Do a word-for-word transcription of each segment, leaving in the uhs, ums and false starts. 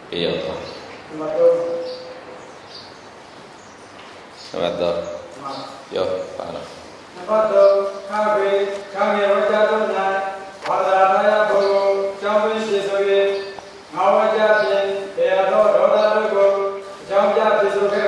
Iya. Betul. Yo, mana? Betul. Kami kami wajah tunai. Pada saya baru jauh sesuai. Awak jadi ada ada ada jauh jadi sesuai.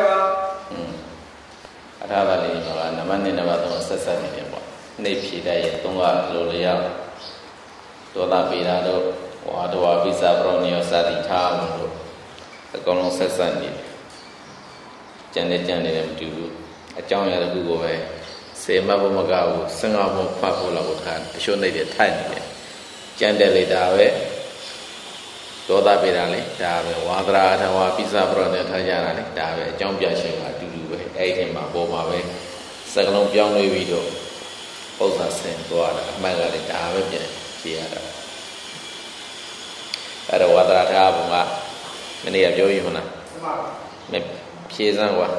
Ada apa ni? Nama nama ni nama tu sesuatu ni apa? Ni pihak yang tunggu lalu ya. Tuan pihak tu, wah tu wah bisa berani asal ditam tu. Kalau sesuatu ni, jangan jangan ni mesti. Acang yang aku go eh, sema pun magau, sengaja pun pakai lagu kan, show ni dia thay ni, jangan dia dah we, toda beda le, dah we, wadra ada wah bisa berani thay jalan le, dah we, acang biasa juga dulu we, eh ni mah bawa we, sekarang biang we video, pausa sen tu ada, macam ni dah we biasa ada, ada wadra ada apa mah, ni apa jauh mana, ni biasa gua.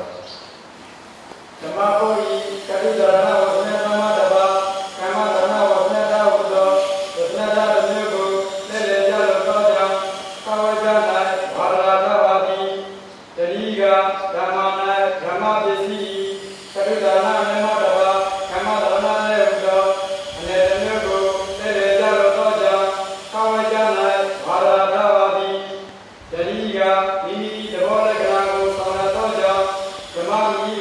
Nama koi kali darana wasnya nama daba, kama darana wasnya dah udah, wasnya dah dulu lele jalan kau kawai jalan, warada wadi, teriga damana dama besi, kali darana nama daba, kama darana lele udah, lele dulu lele jalan kau kawai jalan, warada wadi, teriga ini dua lagi sama kau kama ini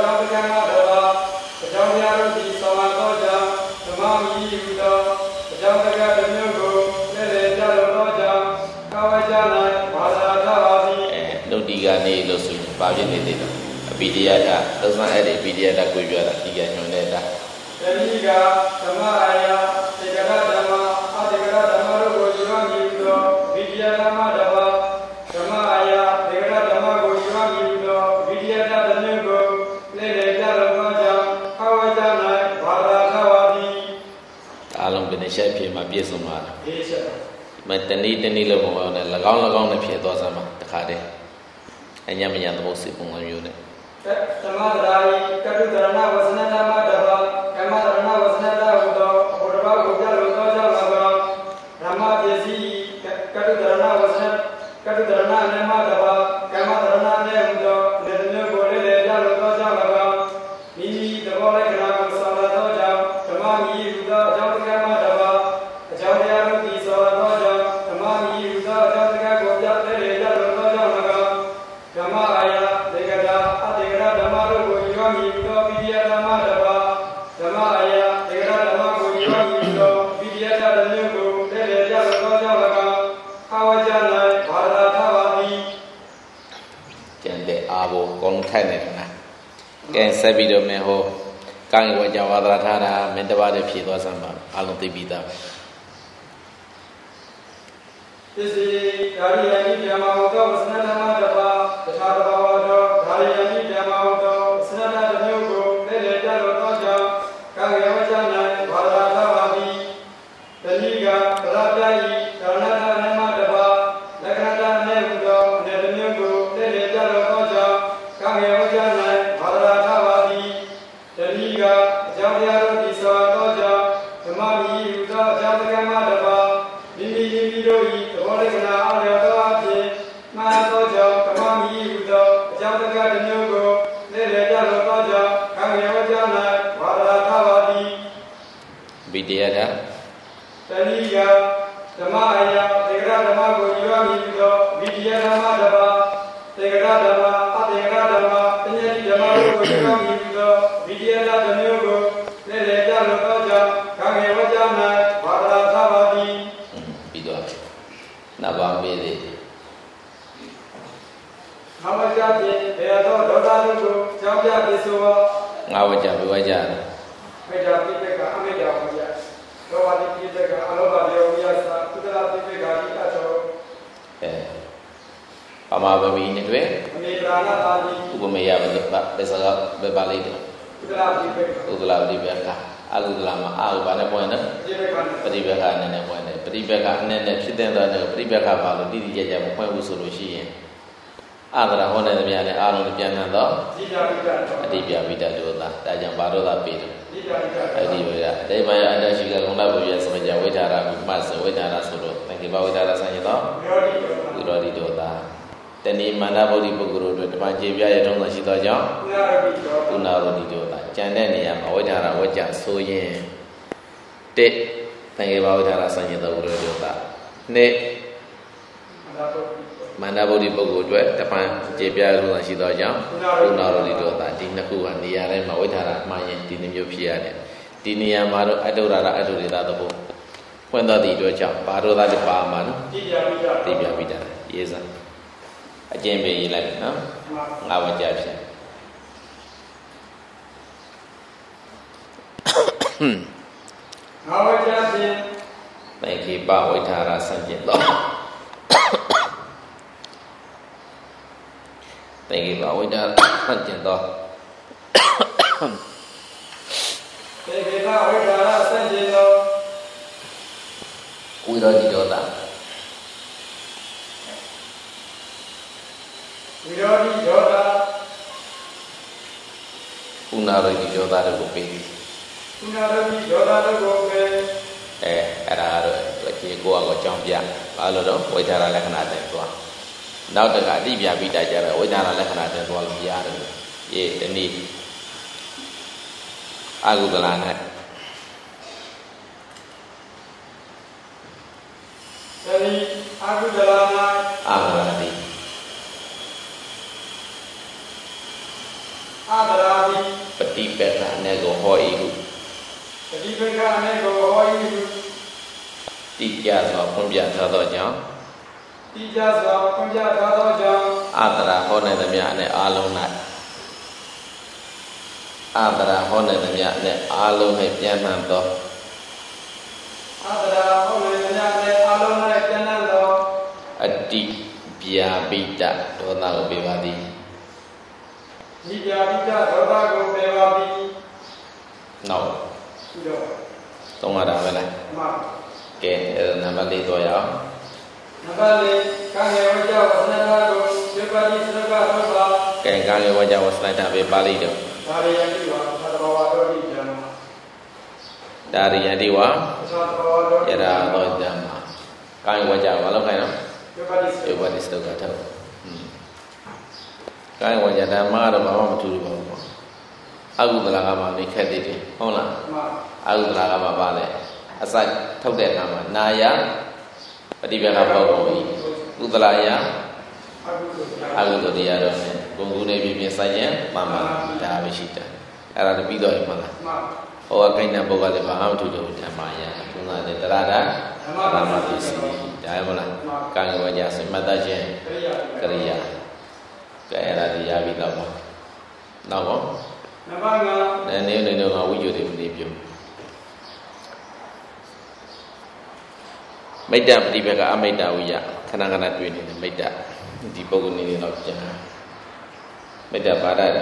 tiga ni losu, bagi ni tu, bidia dah, terus nak ada bidia dah kau jual dah tiga nyonya dah. Tiga sama ayah, tiga dama, tiga dama lu kau jual gitu, bidia dama dama, sama ayah, tiga dama kau jual gitu, bidia dah dama kau, lele jalan macam, kau jalan, pada kawadi. Alam benda siapa yang biasa semua. Biasa. Macam ni ni lo mau ni, lagau lagau ni biasa tu sama, tak ada. Hanya menyatu musik pengayu ni. Sama dari kadu darana wasna nama daba, kama darana wasna dah udah, berapa udah udah jalan Rama jesi kadu darana wasna, kadu darana nama daba, kama darana ne udah, nednya boleh le jalan udah jalan Ini daba le kena salah tu jam, kama ni udah jalan kama daba, jalan dia tu salah tu jam, kama ni udah jalan kama gojak le jalan udah jalan Kama ayah degada, degada dama lu kau itu bidia dama daba, dama ayah degada dama kau itu bidia dama lu lele jalan kau jalan kau jalan pada kawadi. Jadi abu kong thay ni na, kan sebido meho, kan wajah wadra thara, mendapat dia sama, alun tibida. Isi dari yang ini mau tahu senada nama daba, senada bawa do, dari yang ini mau tahu senada danyugo, lele jalan kau jalan, kau jalan pada kawadi. Teniga kerajai karena nama daba, kerana nebudo, nedanyugo, lele jalan kau jalan, kau jalan pada kawadi. Teniga jauh jauh di sana kau jalan, semami udah jauh kama daba, ini ini doi. Boleh kena ada tu mana tu jauh kami itu jauh dekat dengan lele jalan tu jauh kami wajar nak pada kawadi. Bidia dah. Teniga dama ayah tiga dama kau juga itu bidia dama daba tiga dama tiga dama penyedi dama kau juga itu bidia dama lele jalan tu jauh kami wajar nak pada kawadi. Nabang beli. Awak jadi, dia tu dosa dulu, jauh jadi semua. Awak jadi wajah. Wajah kita kan, kami jauh wajah. Kalau ada kita kan, kalau ada biasa, kita latih kita kita jauh. Eh, apa apa ini tu eh? Kami berana tadi. Ubu meya betul, besar berbalik tu. Kita latih kita. Ubu latih berkah. Alu lama, alu mana poin tu? Peribahasa nenek poin tu. Peribahasa nenek kita tu ada peribahasa baru di dia jam poin usulusi. Adara hone tu biar alu biar tu. Adi biar biar tu lah. Dah jam baru lah biar. Adi biar. Tapi macam ada juga orang biar semenjak wajah ragu mas, wajah rasul. Nanti bawa wajah rasanya tu. Guru di tu lah. တဏိမာနဗုဒ္ဓပုဂ္ဂိုလ်တို့တပံကျေပြရထုံးသောရှိသောကြောင့်ကုဏရောတိဒေါသကြံတဲ့နေရာမှာဝိဒါရဝကြဆိုရင်တစ်သင်္ကေဘဝိဒါရဆန့်ကျင်သောဝိရောဒေါသနှစ်မာနဗုဒ္ဓပုဂ္ဂိုလ်အတွက်တပံကျေပြရထုံးသောရှိသောကြောင့်ကုဏရောတိဒေါသဒီနှစ်ခုကနေရာတိုင်းမှာဝိဒါရမှားရင်ဒီနှမျိုးဖြစ်ရတယ်ဒီနေရာမှာတော့အတုရရအတုရိသသဘောဖွင့်တော်သည့်အတွက်ကြောင့်ဘာဒေါသတပါမှာနော်တိပြပိတာရေးစားအကျင့်ပေးရေးလိုက်နော်ငါးဝကြဖြစ်ငါးဝကြဖြစ်သင်္ခေပဝိထာရဆန့်ကျင်သောသင်္ခေပဝိထာရဆန့်ကျင်သောသင်္ခေပဝိထာရဆန့်ကျင်သောဝိရောဓိဒေါသဝိရောဓိဒေါသကုဏရောဓိဒေါသတို့ကိုပေးသည်ကုဏရောဓိဒေါသတို့ကိုပေးအဲအဲ့ဒါတော့အခြေကိုယ့်အကောကြောင်းပြဘာလို့တော့ဝိသရာလက္ခဏာတဲ့သွားနောက်တကအတိပြပိတာကြတော့ဝိသရာလက္ခဏာတဲ့သွားလို့ရတယ်ရေဒီနေ့အကုသလ၌ဒီအကုသလ၌အာရတိအာဒရာတိပฏิပက္ခအနေကိုဟောဤဟုပฏิပက္ခအနေကိုဟောဤဟုတိကျစွာဖွင့်ပြထားသောကြောင့်တိကျစွာဖွင့်ပြထားသောကြောင့်အာဒရာဟောနေသမျှနဲ့အာလုံး၌အာဒရာဟောနေသမျှနဲ့အာလုံး၌ပြန်မှန်သောအာဒရာဟောနေသမျှနဲ့အာလုံး၌ပြန်မှန်သောအတိပြာပိတဒေါသကိုပေးပါသည်ဒီပြာပိတဒေါသကိုပေးပါသည်နောက်ရှိတော့သုံးရတာပဲလားမှန်ကဲအဲ့ဒါနံပါတ်လေးတော့ရအောင်နံပါတ်လေးကာငယ်ဝကြဝဆနတာကိုဒီပါဠိစရကထုတ်ပါကဲကာငယ်ဝကြဝဆနတာပဲပါဠိတော့ဒါရိယတိဝါသတ္တဝါတော်ဒီဓမ္မဒါရိယတိဝါယရာတော်ဓမ္မကာငယ်ဝကြဘာလို့ခိုင်းတော့ဒီပါဠိဒီပါဠိစရကထုတ်ကာငယ်ဝကြဓမ္မတော့ဘာမှမထူးဘူးပေါ့အကုသလကမှနေခက်သေးတယ်ဟုတ်လားမှန်အကုသလကမှပါလေအစထုတ်တဲ့အခါမှာနာယပฏิပက္ခဘောပုံဤကုသလယအကုသတရားတော့ဂုံဂုနေပြပြဆိုင်ရင်မှန်မှန်ဒါပဲရှိတယ်အဲ့ဒါလည်းပြီးတော့မှလားဟောခိုင်းတဲ့ပုဂ္ဂိုလ်လည်းဘာမှမထူးတော့ဓမ္မယကုသတဲ့တရားတာဓမ္မပစ္စည်းဒါမှမလားကံဝကြစမတချင်းကရိယာကဲအဲ့ဒါတရားပြီးတော့ပေါ့နောက်ပေါ့နံပါတ်၅နည်းနည်းတော့ဝိဇ္ဇုတွေမနေပြုမိတ္တပฏิပက္ခအမိတ္တဝိယခဏခဏတွေ့နေတယ်မိတ္တဒီပုဂ္ဂိုလ်နေနေတော့ကြာမိတ္တပါဒတာ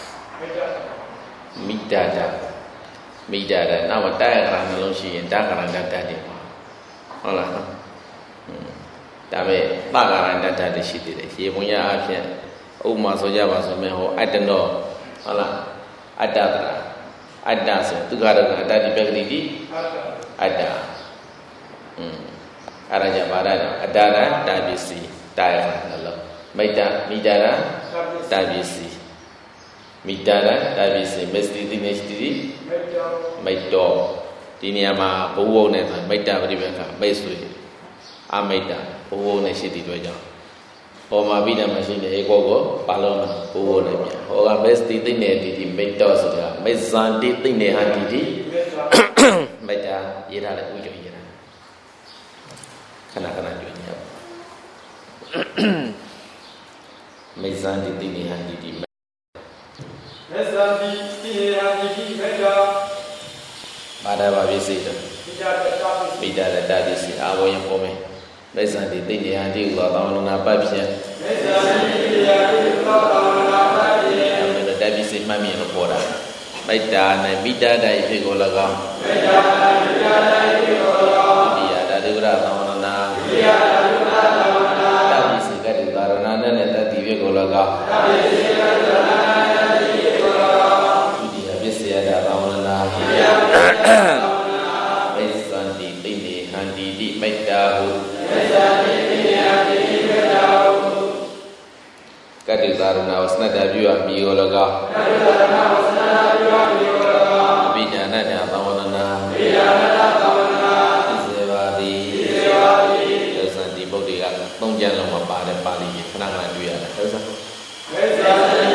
မိတ္တတာမိတ္တတာနောက်တာရကနှလုံးရှိရင်တာကရဏတ္တတယ်ဟုတ်လားဒါပေမဲ့တာကရဏတ္တတရှိသေးတယ်ရေပုံရအဖြစ်ဥပမာဆိုကြပါဆိုမယ်ဟောအတ္တနောဟုတ်လားအတ္တတရာအတ္တဆိုသူကရကအတ္တဒီပက္ခတိတိအတ္တอืมအဲ့ဒါကြပါရတော့အတ္တရတာပစ္စည်းတာရနှလုံးမိတ္တမိတ္တရတာပစ္စည်းမိတ္တရတာပစ္စည်းမစ္စတိတိနေစတိမိတ္တောဒီနေရာမှာဘဝုံနဲ့ဆိုမိတ္တပฏิပက္ခမိတ်ဆွေအမိတ္တဘဝုံနဲ့ရှိတဲ့အတွက်ကြောင့်ပေါ်မှာပြီးတယ်မရှိတဲ့ဧကောကိုပါလုံးဘဝုံနဲ့ပြန်ဟောကမစ္စတိတိနေတိတိမိတ္တောဆိုတာမစ္ဆန္တိတိနေဟတိတိမိတ္တရေးထားတဲ့ဥကြုံရေးထားခဏခဏတွေ့နေရမေဇန်တိတိနေဟန်တိတိမေဇန်တိတိနေဟန်တိတိမေတ္တာဘာသာဘာဖြစ်စေတော့မိတ္တရတ္တပစ္စည်းအာဝယံပေါ်မယ်မေဇန်တိတိနေဟန်တိဟုသောသောဝနာပတ်ဖြင့်မေဇန်တိတိနေဟန်တိဟုသောသောဝနာပတ်ဖြင့်အမေတ္တပစ္စည်းမှတ်မြင်လို့ပေါ်တာမိတ္တာနဲ့မိတ္တတိုင်ဖြစ်ကို၎င်းမိတ္တာနဲ့မိတ္တာတိုင်ဖြစ်ကို၎င်းဒီယတာဒုရသောဝနာဒီယတာဒုရသောဝနာတပ္ပိစေကတိကာရဏနဲ့တတိဖြစ်ကို၎င်းတပ္ပိစေကတိကာရဏနဲ့တတိဖြစ်ကို၎င်းဒီယပစ္စယတာသောဝနာဒီယပစ္စယတာသောဝနာမေဇန္တိတိနေဟန္တိတိမိတ္တာဟုမေဇန္တိတိနေဟန္တိတိမိတ္တာဟု Saruna was not a view of Miolaga. Vijanana, Bawana, Isevadi, there's a devotee, don't general about the Pali, Kananga, there's a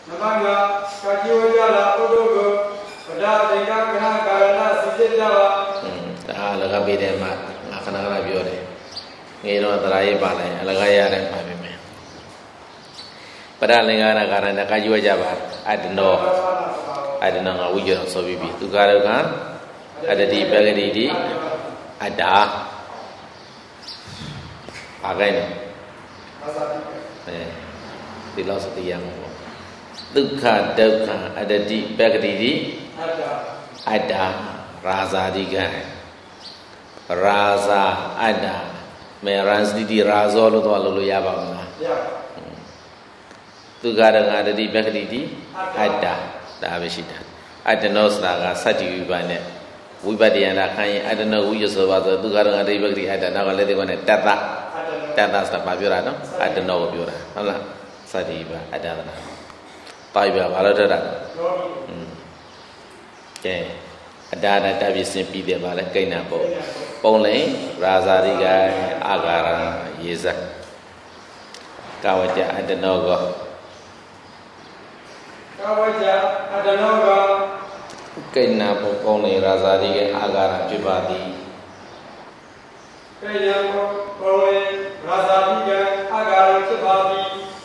Namanya kaki wajala udogo pada tingkat kena karena sisi Jawa. Hmm, dah lega beda mak, akan akan biore. Ngiro terai balai, lega ya ada apa me. Pada lega na karena kaki wajaba ada no, ada no ngawu jono sobibi. Tu kalau kan ada di bagian di ada. Pakai ni. Eh, di laut setiap orang. Dukha dukha ada di bagian di ada rasa tiga. Rasa ada. Merasa di rasa lu tu lalu ya bang. Dukha dengan ada di bagian di ada. Dah habis dah. Ada nos naga sadi ubane. Ubadi yang nak kaya ada nak uji sebab tu dukha dengan ada di bagian ada. Nak kalau tu kena tata. Tata sebab biara no. Ada nak biara. Allah sadi iba ada mana. Tahu biar kalau ada. Okay. Ada ada tapi sempi dia balik kena apa. Pulai rasa tiga agar yesa. Kau aja ada naga. Kau aja ada naga. Kena apa pulai rasa tiga agar jubadi. Kena apa pulai rasa tiga agar jubadi.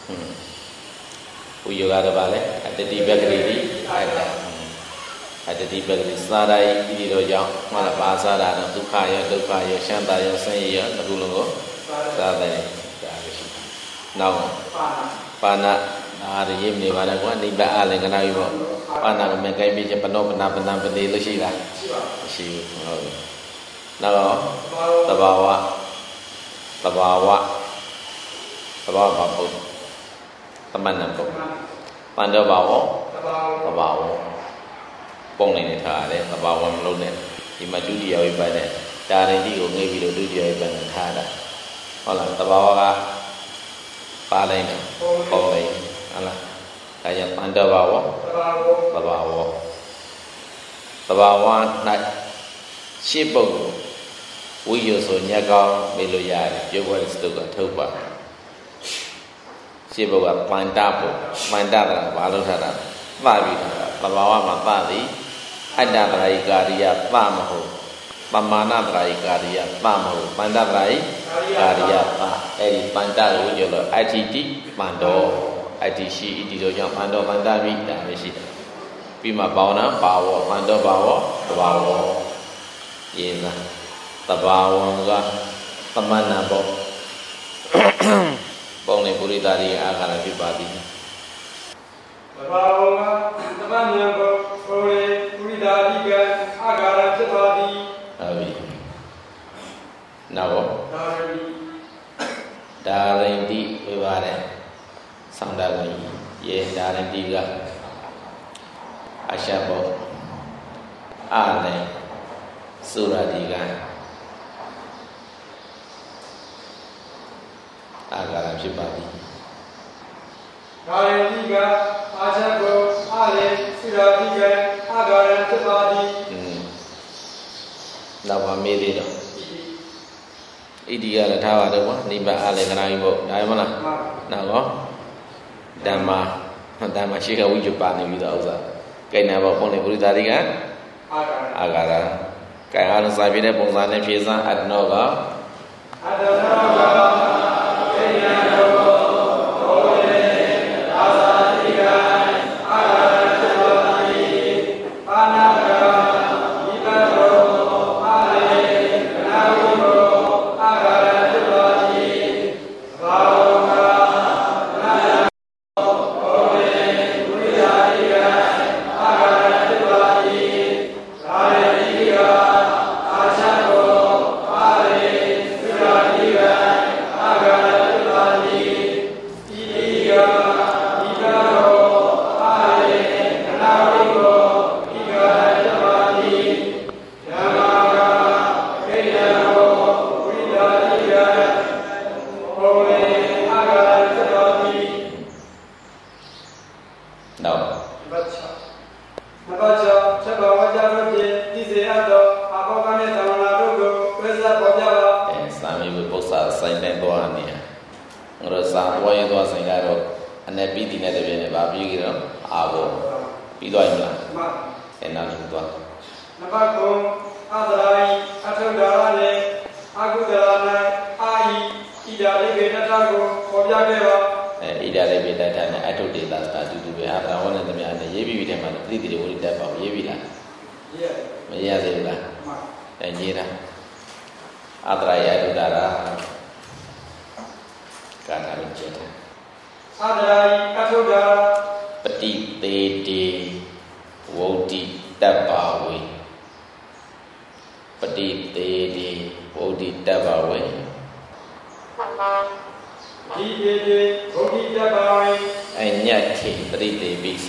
Uyu ada balik ada di bagian ada. Ada di bagian sadai ini dojang malah bahasa ada dukha ya dukha ya shanta ya sanya ya nagulungo sadai now pana ada yem ni mana gua ni ba ale kana ibo pana ko me kai bi je pano pana pana pade lu shi la shi now tabawa tabawa tabawa ba put taman na put pando bawo tabawa pong này thà đấy, tập vào làm luôn này, thì mà chú đi vào bên này, cha này đi của ngay video đi vào bên này thà đấy, hoặc là tập vào cả, ba đây này, pong này, là, cái gì, ăn đâu vào, tập vào, tập vào này, ship bông, uy dụ số nhà con, mấy lô dài, chưa qua được sự cả thâu bạc, ship bông là pan đáp, pan đáp là bao lâu thà đấy, ba vị thà, tập vào mà ba đi. Ada terai karya tamahu, pamana terai karya tamahu, panda terai karya ta. Eri panda ujolo, iti pando, iti si iti dojang pando panda mi dah mesti. Pima bawana bawa pando bawa bawa. Yena, tabawa ga tamana bo. Bong ni puri dari akan lebih badi. Tabawa tamana bo, boleh. Dari kan agar cepat. Abi. Nabo. Dari. Dari di berbara. Sandagai. Ye dari tiga. Asyabo. Ale. Surah tiga. Agar cepat. Dari tiga. Asyabo. Ale. Surah tiga. Agar cepat. Hmm. Lawa mede dah. Ini dia lah tahu ada apa. Ni bah ale kena ibu. Dah mana? Nak apa? Dhamma. Dhamma sihka wujud pani kita usah. Kena apa pun ni beri tadi kan? Agar. Agar. Kaya kalau saya ni pun sana fiasa ada naga. Ada naga. အနေပြီးဒီနဲ့တပြင်းနဲ့ဗာပြီးကြတော့အာဘောပြီးသွားပြီလားမှန်အဲ့နောက်တစ်ခုသွားနံပါတ်ကိုအသရာယအထုဒါရနဲ့အကုသရာ၌အာဟိဣဒာရိဘေတတကိုပေါ်ပြခဲ့ပါအဲဣဒာရိဘေတတနဲ့အထုဒေတာသာတူတူပဲအာဘာဝနဲ့သမ ्या နဲ့ရေးပြီးပြီတဲ့မှာပရိသေဝိတ္တပေါ့ရေးပြီလားရေးမရသေးဘူးလားမှန်အဲရေးတာအသရာယအထုဒါရကာနာလို့ကျက်တယ်အသရာယအထုဒါရပတိသေးတေဝုဒ္ဓိတပ္ပါဝေပတိသေးတေဝုဒ္ဓိတပ္ပါဝေဒီဒီဒီဝုဒ္ဓိတပ္ပါဝေအညတ်ခေပရိသေပိစ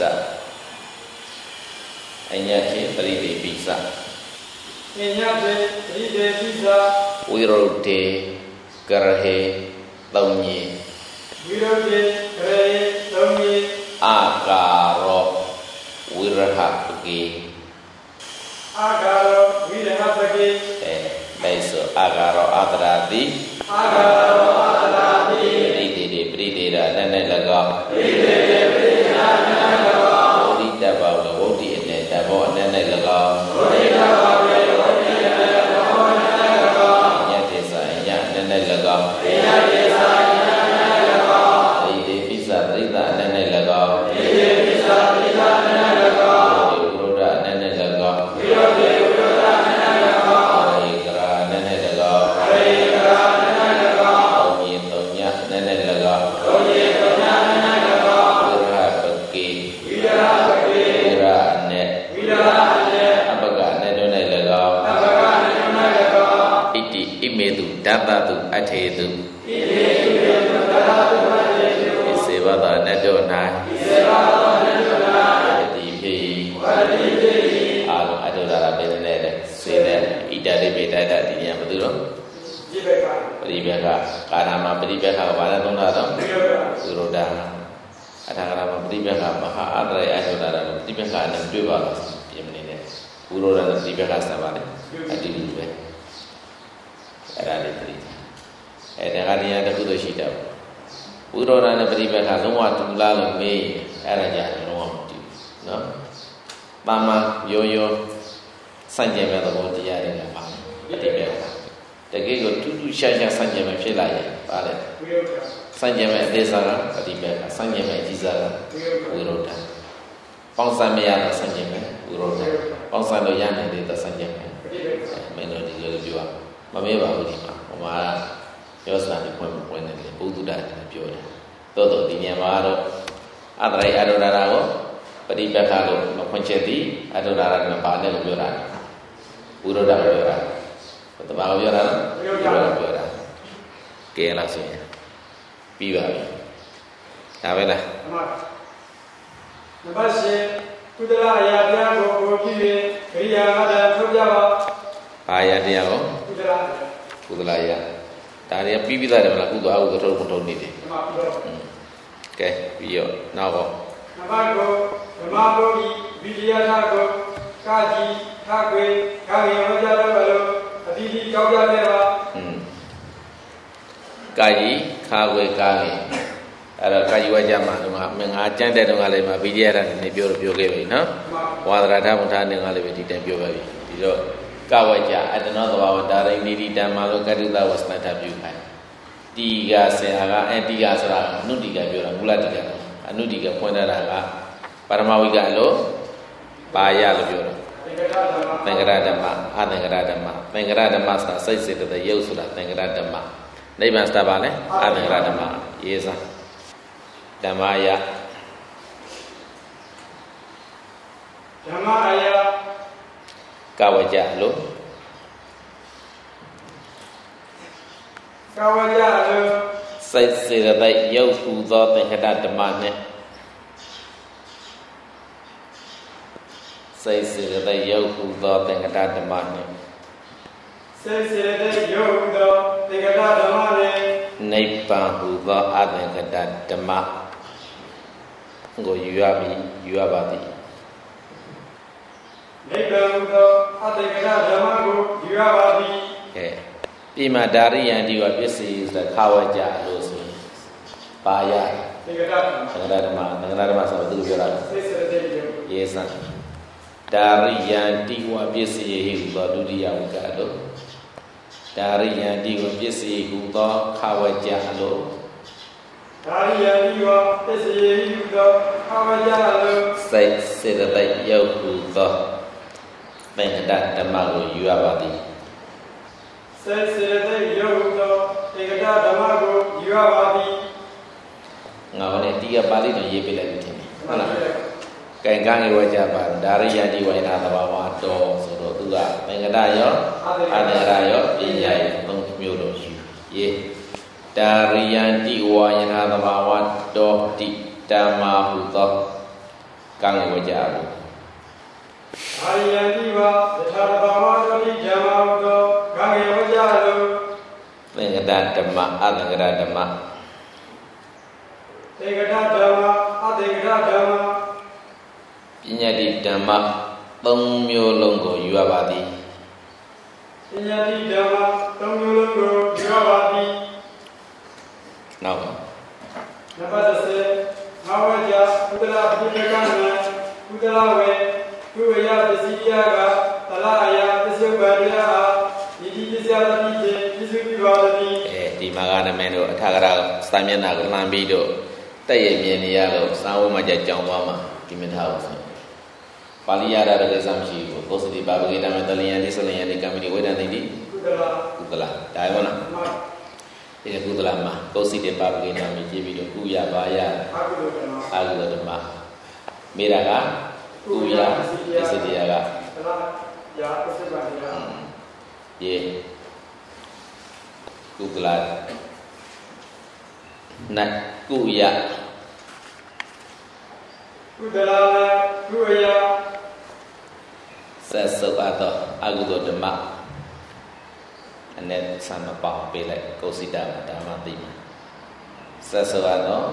အညတ်ခေပရိသေပိစအညတ်ခေပရိသေပိစဝိရုဒ္ဓေကရဟေသုံးညေဝိရုဒ္ဓေကရဟေသုံးညေအာကာရောဝိရဟပကေအာကာရောဝိရဟပကေအဲဒါဆိုအာကာရောအာတရာတိအာကာရောအာတရာတိပရိသေတိပရိသေရာနဲ့နဲ့၎င်းပရိသေတိပရိသေရာနဲ့နဲ့၎င်းဝိတ္တဘောဝုဒ္ဓိအနေတဘောနဲ့နဲ့၎င်းဝိတ္တဘောဝေဝုဒ္ဓိအနေတဘောနဲ့နဲ့၎င်းညတေသညနဲ့နဲ့၎င်းညတေသညနဲ့နဲ့၎င်းပရိသေပိစပရိသနဲ့နဲ့၎င်းပရိသေပိစပရိသနဲ့နဲ့၎င်းဝိရုဒ္ဓနဲ့နဲ့၎င်းဝိရုဒ္ဓေဝိရုဒ္ဓနဲ့နဲ့၎င်းဟိကရာနဲ့နဲ့၎င်းဟိကရာနဲ့နဲ့၎င်းသုံးညသုံးညနဲ့နဲ့၎င်းသုံးညသုံးညနဲ့နဲ့၎င်းဝိရဟပကေဝိရဟပကေဝိရနဲ့ဝိရနဲ့အပကနဲ့တို့နဲ့၎င်းအပကနဲ့တို့နဲ့၎င်းဣတိဣမေတုဓတ္တတုအထေတုဣတိဣမေတုဓတ္တတုအထေတုစေဝတနဲ့တို့၌စေဝတနဲ့တို့၌ဒီဖြစ်ဝတိဖြစ်အာလုံးအထုဒါရပဲနဲ့ဆွေနဲ့ဣတရိပေတတဒီညမသူတော့ဒီဘက်ကပရိဘေကကာရမပရိဘေကဘာလဲသုံးတာတော့သုရောဒအထာဂရမပရိဘေကမဟာအာတရအထုဒါရပရိဘေကနဲ့တွေ့ပါလားပြင်မနေနဲ့သုရောဒနဲ့ပရိဘေကဆက်ပါလေအတူတူပဲအဲ့ဒါလေးသိအဲ့ဒါကတရားတစ်ခုတော့ရှိတယ်သုရောဒနဲ့ပရိဘေကလုံးဝတူလားလို့မေးအဲ့ဒါကြတယ်လုံးဝမတူဘူးနော်ပါမရောရောစัจ jin မဲ့သဘောတရားတွေလည်းပါတယ်ပฏิပက္ခတကယ်ကိုတူးတူးရှားရှားစัจ jin မဲ့ဖြစ်လာရင်ပါတယ်စัจ jin မဲ့အသေးစားကပฏิပက္ခစัจ jin မဲ့အကြီးစားကဝိရုဒ္ဓပေါင်းစပ်မရတဲ့စัจ jin မဲ့ဝိရုဒ္ဓပေါင်းစပ်လို့ရနိုင်တဲ့စัจ jin မဲ့မင်းတို့ဒီလိုပြောမမေးပါဘူးဒီမှာဟိုမှာပြောစရာတွေဖွင့်ဖွင့်နေတယ်ဘုဒ္ဓတာလည်းပြောတယ်တော်တော်ဒီညမှာတော့အတ္တရိအရုဒ္ဓရာကိုပฏิပက္ခလို့မဖွင့်ချက်သည်အထုဒါရကဘာနဲ့လို့ပြောတာဝိရုဒ္ဓကိုပြောတာတဘာကိုပြောတာဝိရုဒ္ဓကိုပြောတာကဲလားဆိုရင်ပြီးပါပြီဒါပဲလားမှန်ပါနံပါတ်ရှင်ကုသလအရာတရားကိုကိုကြည့်ရင်ခရိယာမတ္တထုတ်ပြပါဘာအရာတရားကိုကုသလကုသလအရာဒါတွေကပြီးပြီးသားတယ်မလားကုသအကုသထုတ်ထုတ်နေတယ်မှန်ပါပြီကဲပြီးရောနောက်တော့နံပါတ်ကိုဓမ္မဘောဂီဝိရိယထကိုကာကြီးထကွေကာယေဝကြတော့လို့အတိအကျကြောက်ကြခဲ့ပါอืมကာကြီးခါကွေကာငယ်အဲ့တော့ကာကြီးဝကြမှာတော့မငါကြမ်းတဲ့တုန်းကလည်းမဝိရိယထနေပြောလို့ပြောခဲ့ပြီနော်ဝါဒရာထမထာနေကလည်းပဲဒီတန်ပြောပါပြီဒီတော့ကဝကြအတ္တနောသဘာဝဒါရိဏီတိတမ္မာလို့ကတုသဝစနတပြုခိုင်းတီကဆင်ဟာကအတီကဆိုတာအနုတိကပြောတာမူလတိကအနုတိကဖွင့်ထားတာကပါရမဝိကအလို့ပါရလို့ပြောတာသင်္ကရဓမ္မအသင်္ကရဓမ္မသင်္ကရဓမ္မဆိုတာစိတ်စေတသိက်ရုပ်ဆိုတာသင်္ကရဓမ္မနိဗ္ဗာန်ဆိုတာပါလေအသင်္ကရဓမ္မရေးစားဓမ္မယဓမ္မအယကဝကြလို့ကဝကြလို့စိတ်စေတသိက်ရုပ်ဟူသောသင်္ကရဓမ္မနဲ့စိတ်စေတသိက်ရုပ်ဟူသောသင်္ကတဓမ္မနှင့်စိတ်စေတသိက်ရုပ်ဟူသောသင်္ကတဓမ္မနှင့်နိဗ္ဗာန်ဟူသောအသင်္ကတဓမ္မကိုယူရပြီယူရပါသည်နိဗ္ဗာန်ဟူသောအသင်္ကတဓမ္မကိုယူရပါသည်ကဲပြိမာဒါရိယံဒီဝပစ္စည်းဆိုတာခါဝကြလို့ဆိုရင်ပါရသင်္ကတသင်္ကတဓမ္မသင်္ကတဓမ္မဆိုတော့သူပြောတာစိတ်စရတဲ့ယုတ်ယေသံဒါရိယံတိဝပစ္စယေဟိဟူသောဒုတိယဝိကလောဒါရိယံတိဝပစ္စယေဟူသောခဝကြလောဒါရိယံတိဝပစ္စယေဟူသောခဝကြလောစိတ်စေတသိက်ယုတ်ဟူသောသင်္ကတဓမ္မကိုယူရပါသည်စိတ်စေတသိက်ယုတ်ဟူသောသင်္ကတဓမ္မကိုယူရပါသည်ငါလည်းဒီကပါဠိတော်ရေးပြလိုက်ပြီထင်တယ်ဟုတ်လားကဲကံငယ်ဝကြပါဒါရိယတိဝိနာသဘာဝတော်ဆိုတော့သူကသင်္ကတရောအသင်္ကတရောပညာရဲ့သုံးမျိုးတော်ယူရေးဒါရိယတိဝိနာသဘာဝတော်တိဓမ္မာဟုသောကံငယ်ဝကြပါဒါရိယတိဝယထာသဘာဝတော်တိဓမ္မာဟုသောကံငယ်ဝကြလို့သင်္ကတဓမ္မအသင်္ကတဓမ္မသင်္ကတဓမ္မအသင်္ကတဓမ္မပညာတိဓမ္မသုံးမျိုးလုံးကိုယူရပါသည်ပညာတိဓမ္မသုံးမျိုးလုံးကိုယူရပါသည်နောက်နံပါတ်ဆယ်ငါဝကြကုသလပฏิကံနံကုသလဝေကုဝယပစ္စည်းယကသလအယပစ္စုပ္ပန်ယဤဒီပစ္စယတိတိပစ္စုပ္ပန်တိအဲဒီမှာကနမင်းတို့အထာဂရစာမျက်နှာကိုလှမ်းပြီးတော့တက်ရမြင်နေရလို့စာဝတ်မှကြကြောင်းသွားမှာဒီမထားဘူးပါဠိရတာတကယ်စမရှိဘူးကိုစတိပါပဂေတမေတလျံတိစလျံတိကံမိတိဝိဒံတိတိကုသလကုသလဒါရောလားဒီကုသလမှာကိုစတိပါပဂေတမေကြည့်ပြီးတော့ကုရပါရအာဟုဒဓမ္မအာဟုဒဓမ္မမေရကကုရပစ္စတိယကသလယာပစ္စပတိယယေကုသလနတ်ကုယကုသလကုယဆက်စုပ်အပ်သောအကုသိုလ်ဓမ္မအနေဆံမပေါင်းပေးလိုက်ကိုစိတဓမ္မသိမှာဆက်စုပ်အပ်သော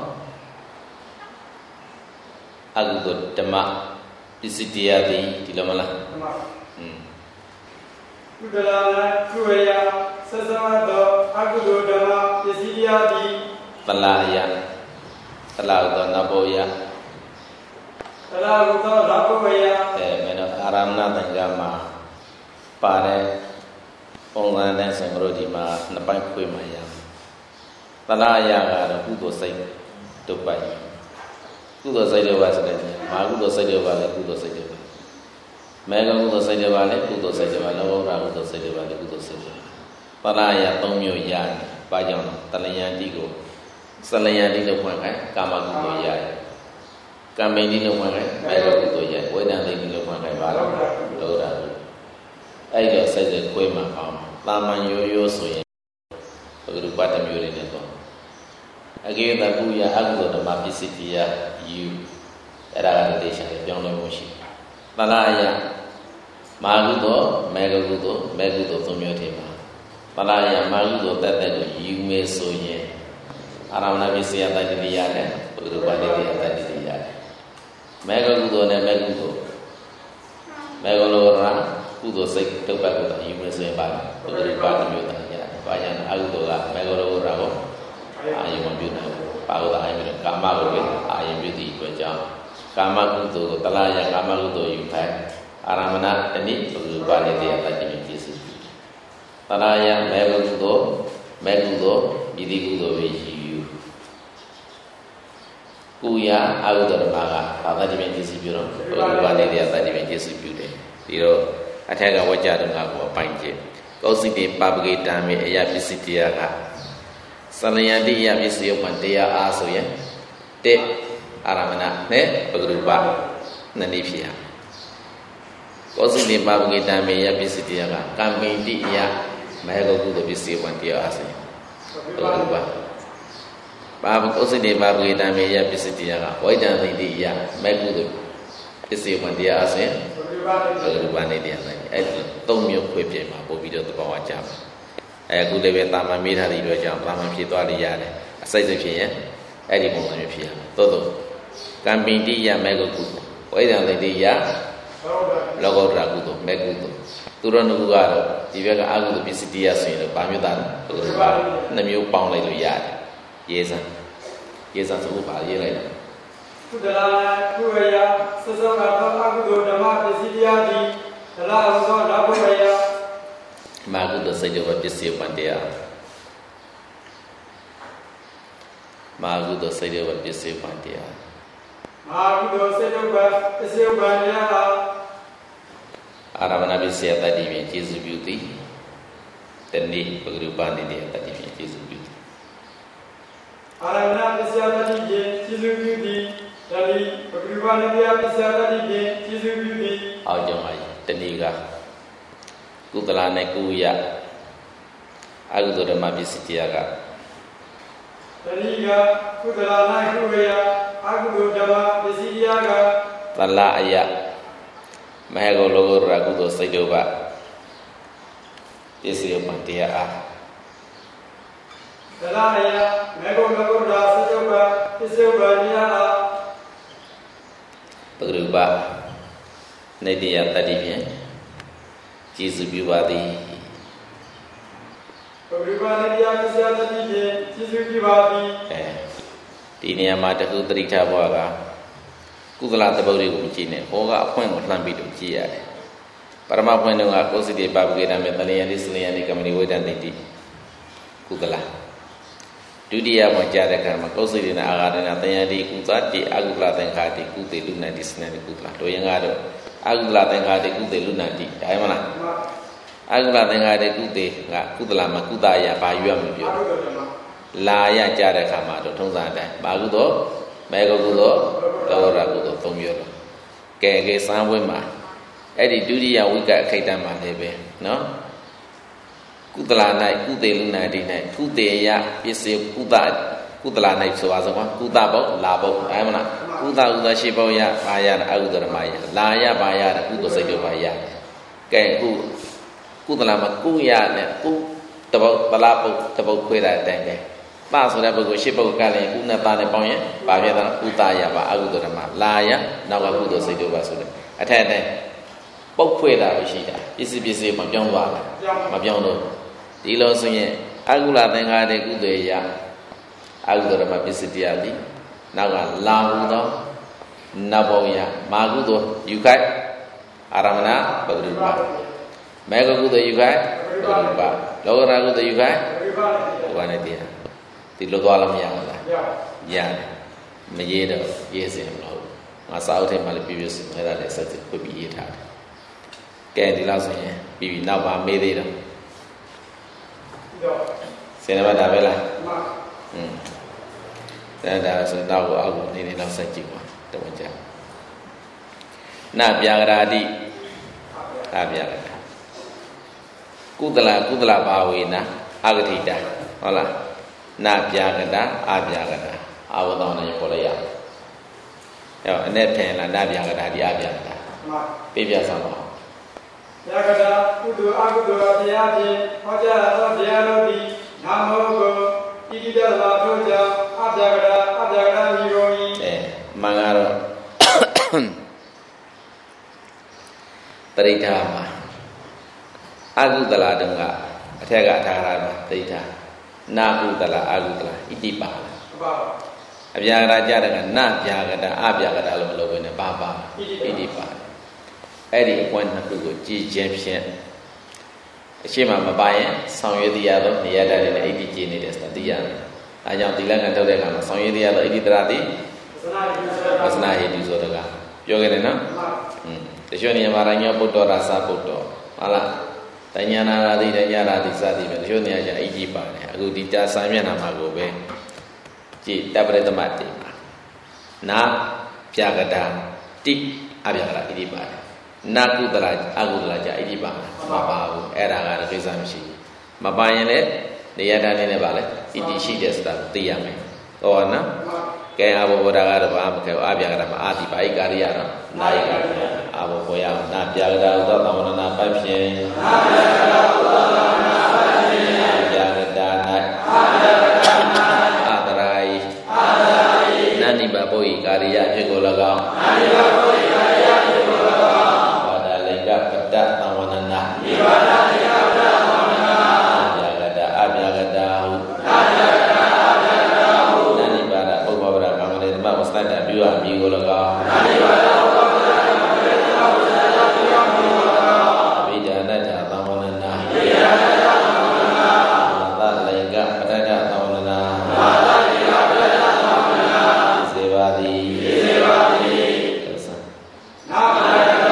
အကုသိုလ်ဓမ္မပစ္စည်းတရားသည်ဒီလိုမလားမှန်ပါอืมကုသလကုယဆက်စုပ်အပ်သောအကုသိုလ်ဓမ္မပစ္စည်းတရားသည်ပလာယပလာဥသောနဘောယသလဟုသောလဘဝယအဲမင်းတို့အာရမဏသင်္ကမှာပါတဲ့ပုံစံနဲ့ဆိုမလို့ဒီမှာနှစ်ပိုင်းခွေမှရသလယကတော့ကုသိုလ်စိတ်တုပ်ပိုက်ကုသိုလ်စိတ်တွေပါဆိုတဲ့မာကုသိုလ်စိတ်တွေပါလေကုသိုလ်စိတ်တွေပါမေဃကုသိုလ်စိတ်တွေပါလေကုသိုလ်စိတ်တွေပါလောဘကုသိုလ်စိတ်တွေပါလေကုသိုလ်စိတ်တွေသလယသုံးမျိုးရတယ်ဘာကြောင့်တလယံတိကိုစလယံတိလို့ဖွင့်ခိုင်းကာမကုသိုလ်ရတယ်ကံမိန်တိလို့ဖွင့်ခိုင်းမေဃကုသိုလ်ရတယ်ဝိဒံတိလို့ဖွင့်ခိုင်းပါလားလောဒအဲ့တော့စိတ်စိတ်ခွေးမှာအောင်တာမန်ရိုးရိုးဆိုရင်ဘဂရုပတ္တမျိုးတွေနဲ့တော့အကိယတကုယအကုသိုလ်ဓမ္မပစ္စည်းတရားယူအဲ့ဒါကတေချာပြောင်းလဲမှုရှိသလအယမာကုသိုလ်မေဃကုသိုလ်မေဃကုသိုလ်သုံးမျိုးထင်ပါသလအယမာကုသိုလ်တတ်တဲ့ကိုယူမယ်ဆိုရင်အာရမဏပစ္စည်းအတ္တတရားနဲ့ဘဂရုပတ္တတရားတတ်တရားမေဃကုသိုလ်နဲ့မေဃကုသိုလ်မေဃလောရကုသိုလ်စိတ်တုပ်ပတ်ကိုယူမယ်ဆိုရင်ပါဘဂရုပတ္တမျိုးတတ်ရတယ်ဘာကြောင့်အကုသိုလ်ကမေဃလောရကိုအာယုံပြုနိုင်ပါလို့အာယုံပြုကာမကိုပဲအာယုံပြုသည့်အတွက်ကြောင့်ကာမကုသိုလ်ကိုတလယကာမကုသိုလ်ယူခိုင်းအာရမဏတဏိဘုရုပါဠိတရားတတ်ခြင်းပြည့်စုံတလယမေဃကုသိုလ်မေကုသိုလ်ဤတိကုသိုလ်ပဲယူကုယအကုသိုလ်ဓမ္မကဘာတတ်ခြင်းပြည့်စုံပြုတော့ဘုရုပါဠိတရားတတ်ခြင်းပြည့်စုံပြုတယ်ဒီတော့အထက်ကဝကြတုံးကကိုအပိုင်းကျကောစိတေပပဂေတံမေအယပစ္စည်းတရားကစလယံတိယပစ္စည်းယုတ်တရားအားဆိုရင်တဲ့အာရမဏနဲ့ပဂရုပနှစ်နည်းဖြစ်ရကောစိတေပပဂေတံမေယပစ္စည်းတရားကကံပိတိယမေဃကုသိုလ်ပစ္စည်းယုတ်တရားအားဆိုရင်ပဂရုပပါဘကောစိတေပပဂေတံမေယပစ္စည်းတရားကဝိဒံသိတိယမေကုသိုလ်ပစ္စည်းယုတ်တရားအားဆိုရင်ပဂရုပနေတရားလိုက်အဲ့သုံးမျိုးခွဲပြင်မှာပို့ပြီးတော့သဘောဝကြပါအဲအခုလည်းပဲတာမန်မေးထားတဲ့အတွက်ကြောင့်တာမန်ဖြစ်သွားလိရတယ်အစိတ်စိတ်ဖြစ်ရင်အဲ့ဒီပုံစံမျိုးဖြစ်ရမယ်သို့တော့ကံပိတိယမေကုကုဝိဒံသိတိယလောကုတ္တရာကုသိုလ်မေကုသိုလ်သူတို့နှစ်ခုကတော့ဒီဘက်ကအကုသိုလ်ပစ္စည်းတရားဆိုရင်တော့ဗာမျိုးသားပဂရုပနှစ်မျိုးပေါင်းလိုက်လို့ရတယ်ရေးစမ်းရေစာစုပါရေးလိုက်ကုသလာကုဝေယသစ္စာကတော့အကုသိုလ်ဓမ္မပစ္စည်းတရားဒီဒလာဟုသောဓာဘုဝေယမာကုသိုလ်စိတ်တော်ပစ္စည်းပန်တရားမာကုသိုလ်စိတ်တော်ပစ္စည်းပန်တရားမာကုသိုလ်စိတ်တော်ပစ္စည်းပန်တရားအာရမဏပစ္စည်းတတ္တိဖြင့်ကျေစုပြုသည်တနည်းပဂရုပနိတေတတ္တိဖြင့်ကျေစုပြုသည်အာရမဏပစ္စည်းတတ္တိဖြင့်ကျေစုပြုသည်တနည်းပဂရုပနိတေပစ္စည်းတတ္တိဖြင့်ကျေစုပြုသည်အောက်ကြောင့်တနည်းကကုသလနဲ့ကုယအကုသိုလ်ဓမ္မပစ္စည်းတရားကတနည်းကကုသလနဲ့ကုဝေယအကုသိုလ်ဓမ္မပစ္စည်းတရားကသလအယမဟေကောလောကုတ္တရာကုသိုလ်စိတ်တို့ပါပစ္စည်းပန်တရားအားသလအယမဟေကောလောကုတ္တရာစိတ်တို့ပါပစ္စည်းပန်တရားအားပဂရုပနေတယတတ္တိဖြင့်ကျေစုပြုပါသည်ပဂရုပနေတယပစ္စည်းတတ္တိဖြင့်ကျေစုပြုပါသည်အဲဒီနေရာမှာတခုသတိထားဖို့ကကုသလသဘောတွေကိုကြည့်နေဟောကအဖွင့်ကိုလှမ်းပြီးတော့ကြည့်ရတယ်ပရမဖွင့်တော့ကကိုစိတေပပုဂေတမေတလျံတိစလျံတိကမဏိဝိဒန္တိကုသလဒုတိယမှာကြားတဲ့အခါမှာကိုစိတေနာအာဂရဏတယံတိကုသတိအကုသလသင်္ခါတိကုတေလူနန္တိစနန္တိကုသလတို့ရင်ကတော့အကုသလသင်္ခါတိကုတေလူနန္တိဒါမှမလားအကုသလသင်္ခါတိကုတေကကုသလမှာကုသရဘာရွတ်မပြောလာရကြားတဲ့အခါမှာတော့ထုံးစံအတိုင်းဘာကုသောမေဃကုသိုလ်လောကုတ္တရာကုသိုလ်သုံးမျိုးတော့ကဲကဲစမ်းပွဲမှာအဲ့ဒီဒုတိယဝိကအခိတ်တံမှာလည်းပဲနော်ကုသလာ၌ကုသေလူနာတိ၌ကုသေယပစ္စည်းကုသကုသလာ၌ဆိုပါစို့ကွာကုသဘုတ်လာဘုတ်အဲမလားကုသဥဒရှိဘုတ်ရဘာရအကုသရမယလာရဘာရကုသိုလ်စိတ်တို့ဘာရကဲကုကုသလာမှာကုရနဲ့ကုတဘုတ်ပလာဘုတ်တဘုတ်ခွေးတဲ့အတိုင်းပဲပါဆိုတဲ့ပုဂ္ဂိုလ်ရှစ်ပုဂ္ဂိုလ်ကလည်းကုနဲ့ပါနဲ့ပေါင်းရင်ပါပြတာကုသရပါအကုသရမလာရနောက်ကကုသိုလ်စိတ်တို့ပါဆိုတဲ့အထက်အတိုင်းပုတ်ခွေတာရှိတာပစ္စည်းပစ္စည်းမပြောင်းသွားဘူးမပြောင်းလို့ဒီလိုဆိုရင်အကုလသင်္ခါရကုသိုလ်ရအကုသရမပစ္စည်းတရားသည်နောက်ကလာဟုသောနဘောယမာကုသိုလ်ယူခိုက်အာရမဏပဂရုပမေဃကုသိုလ်ယူခိုက်ပဂရုပလောကရာကုသိုလ်ယူခိုက်ဘုရားနဲ့တရားဒီလိုသွားလို့မရဘူးလားရတယ်မရေးတော့ရေးစင်မလို့ငါစာအုပ်ထဲမှာလည်းပြပြစင်ထဲတာလည်းဆက်စစ်ဖွင့်ပြီးရေးထားတယ်ကဲဒီလောက်ဆိုရင်ပြီးပြီနောက်ပါမေးသေးတယ်စင်နမတာပဲလားอืมဒါဒါဆိုနောက်ကိုအောက်ကိုနေနေတော့ဆက်ကြည့်ပါတော့ကြာနပြာဂရာတိနပြာဂရာကုသလကုသလဘာဝေနအဂတိတာဟုတ်လားနပြာကတာအပြာကတာအာဝတောင်းနဲ့ခေါ်လိုက်ရအောင်။အဲအနဲ့ထင်လားနပြာကတာဒီအပြာကတာ။ပြပြဆောင်ပါ။ပြာကတာကုသိုလ်အကုသိုလ်တရားဖြင့်ဟောကြားသောတရားတို့သည်နာမောကိုဣတိတလာထို့ကြောင့်အပြာကတာအပြာကတာမြည်ကုန်၏။အဲမှန်ကတော့တရိဋ္ဌာမှာအကုသလတုံးကအထက်ကထားတာမှာတရိဋ္ဌာနာကုသလအာကုသလဣတိပါအပြာကတာကြတဲ့ကနပြာကတာအပြာကတာလို့မလုပ်ဘဲနဲ့ပါပါဣတိပါအဲ့ဒီအကွက်နှစ်ခုကိုကြည်ခြင်းဖြင့်အရှိမမပါရင်ဆောင်ရွက်တရားသောနေရာတိုင်းနဲ့ဣတိကြည်နေတဲ့သတိရတယ်။အဲကြောင့်သီလကံထုတ်တဲ့အခါမှာဆောင်ရွက်တရားသောဣတိတရတိဝဆနာဟိတုဆိုတော့ပြောခဲ့တယ်နော်။อืมတချို့နေရာမှာညောပုတ္တောရာသပုတ္တောဟုတ်လားတဉ္ညာနာရာတိတဉ္ညာရာတိစသည်ပဲတချို့နေရာကျအိကြီးပါတယ်အခုဒီတာစာမျက်နှာမှာကိုပဲကြည်တပရိသမတ်တိမှာနာပြာကတာတိအပြာကတာဣတိပါတယ်နာကုသလအကုသလကျဣတိပါမပါဘူးအဲ့ဒါကတော့ကိစ္စမရှိဘူးမပါရင်လည်းနေရာတိုင်းနဲ့ပါလေဣတိရှိတယ်ဆိုတာသိရမယ်ဟောနော်ကဲအဘောဘောဒါကတော့ဘာမခဲအပြာကတာမှာအာတိပါဣကာရိယတော့နာယကာရိယအဘောဘောရနာပြာကတာဥဒ္ဒသမဏနာပတ်ဖြင့်နာပြာကတာဥဒ္ဒသမဏနာပတ်ဖြင့်ပြာကတာ၌အာတရာယအာတရာယနန္ဒီဘဘုဤကာရိယဖြစ်ကို၎င်းနန္ဒီဘဘုဤကာရိယဖြစ်ကို၎င်းဘာဒလိကပတ္တသမဏနာဒီဘာဒလိကပတ္တသမဏနာပြာကတာအပြာကတာဟုနာပြာကတာအပြာကတာဟုနန္ဒီဘာဒဥပ္ပကို၎င်းအဘိဓာတ္တသံဝန္ဒနာသာလိင်္ဂပတ္တသံဝန္ဒနာစေပါသည်စေပါသည်နာမ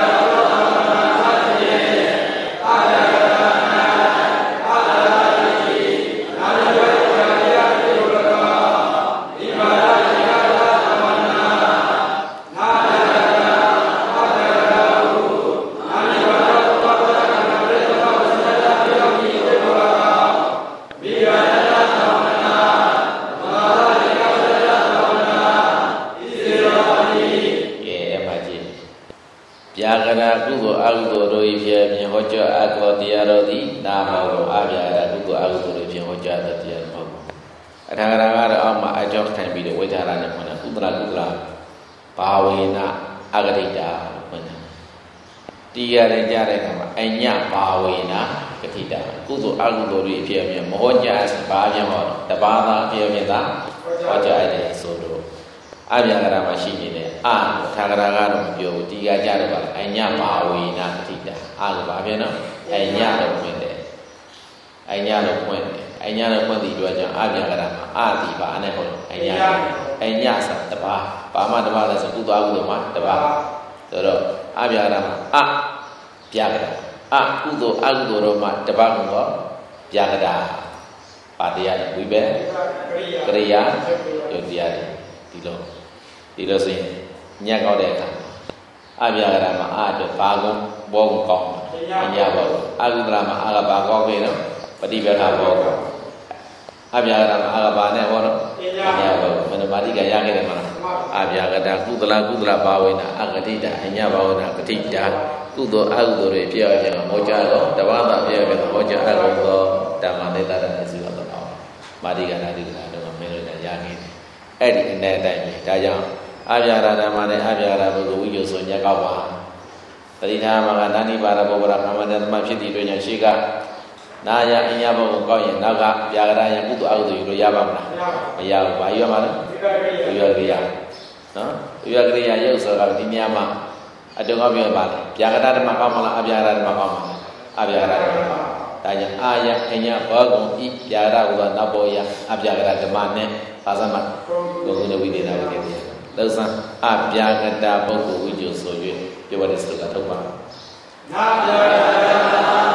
ကုသိုလ်အကုသိုလ်တို့၏ဖြင့်မြင်ဟောကြားအပ်သောတရားတော်သည်နာမဟုအပြာရကုသိုလ်အကုသိုလ်တို့ဖြင့်ဟောကြားသောတရားတော်မဟုတ်ဘူးအထာဂရကတော့အောက်မှာအကြောင်းထိုင်ပြီးတော့ဝိသရာနဲ့ဖွင့်တာကုသလကုသလဘာဝေနအဂတိတာဖွင့်တာတီးရတယ်ကြားတဲ့အခါမှာအညဘာဝေနဂတိတာကုသိုလ်အကုသိုလ်တို့၏ဖြင့်မြင်မဟောကြားစဘာပြန်ဟောတပါးသာဖြင့်မြင်တာဟောကြားတယ်ဆိုတော့အပြာကရမှာရှိနေတယ်အာထာဂရကတော့မပြောဘူးတီးကကြတော့ပါအညဘာဝေနဂတိတာအာကဘာပြန်တော့အညတော့ဖွင့်တယ်အညတော့ဖွင့်တယ်အညတော့ဖွင့်တဲ့အတွက်ကြောင့်အပြာကရမှာအာတိပါနဲ့ဟောအညအညဆိုတပါးပါမတပါးလဲဆိုကုသကုသိုလ်မှာတပါးဆိုတော့အပြာကရမှာအပြာကရအကုသိုလ်အကုသိုလ်တို့မှာတပါးကတော့ပြာကရပါတရားဝိပဲကရိယာယုတ်တရားဒီလိုဒီလိုဆိုရင်ညက်ကောက်တဲ့အခါအပြာကရမှာအအတွက်ဘာကုန်းဘောကုန်းကောင်းအညဘောအကုသလမှာအာကဘာကောင်းခဲ့တော့ပฏิပက္ခဘောကောင်းအပြာကရမှာအာကဘာနဲ့ဟောတော့အညဘောမနမာတိကရခဲ့တယ်မလားအပြာကရကုသလကုသလဘာဝေနအဂတိတာအညဘာဝနာဂတိတာကုသိုလ်အကုသိုလ်တွေပြည့်ရခြင်းဟောကြားတော့တပါးသာပြည့်ရခြင်းဟောကြားအပ်သောဓမ္မနေတ္တနဲ့စီတော်တော်မာတိကနာတိကနာတော့မင်းတို့လည်းရခဲ့တယ်အဲ့ဒီအနေအတိုင်းပဲဒါကြောင့်အပြာရဓမ္မနဲ့အပြာရဘုဂဝိယဆိုညက်ကောက်ပါပရိဒါမကနာနိပါဒဘောဗရကမ္မတသမဖြစ်တဲ့အတွက်ကြောင့်ရှိကနာယအညာဘုံကိုကောက်ရင်နောက်ကပြာကရယကုသအကုသိုလ်ယူလို့ရပါမလားမရဘူးဘာယူရမှာလဲယူရကြရနော်ယူရကြရရုပ်ဆိုတာဒီများမှာအတုံးပြောပါလေပြာကရဓမ္မကောက်မလားအပြာရဓမ္မကောက်မလားအပြာရဓမ္မဒါကြောင့်အာယအညာဘောကုံဤပြာရဥပနဘောယအပြာကရဓမ္မနဲ့ပါသမတ်ဘုဂုဏဝိဒေနာဝိဒေတိသုသံအပြာကတပုဂ္ဂိုလ်ဝိကျဆို၍ပြောရတဲ့စကားထုတ်ပါနာပြာကတအပြာကတ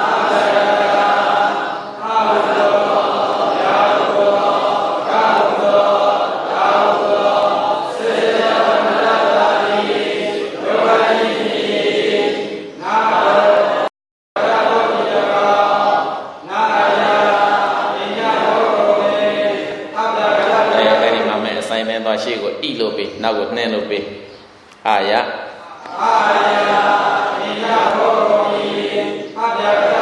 အာဟုသောယာဟုသောကာဟုသောယာဟုသောစေယဝန္တတာတိယောဂိနာဘရဘောတိယကနာယအညဘောကောေအပြာကတအဲ့ဒီမှာမဲ့အဆိုင်နဲ့သွားရှိကိုဣလို့ပြီးနောက်ကိုနှင်းလို့ပြီးအာယအာယအညဘောကောေအပြာကတ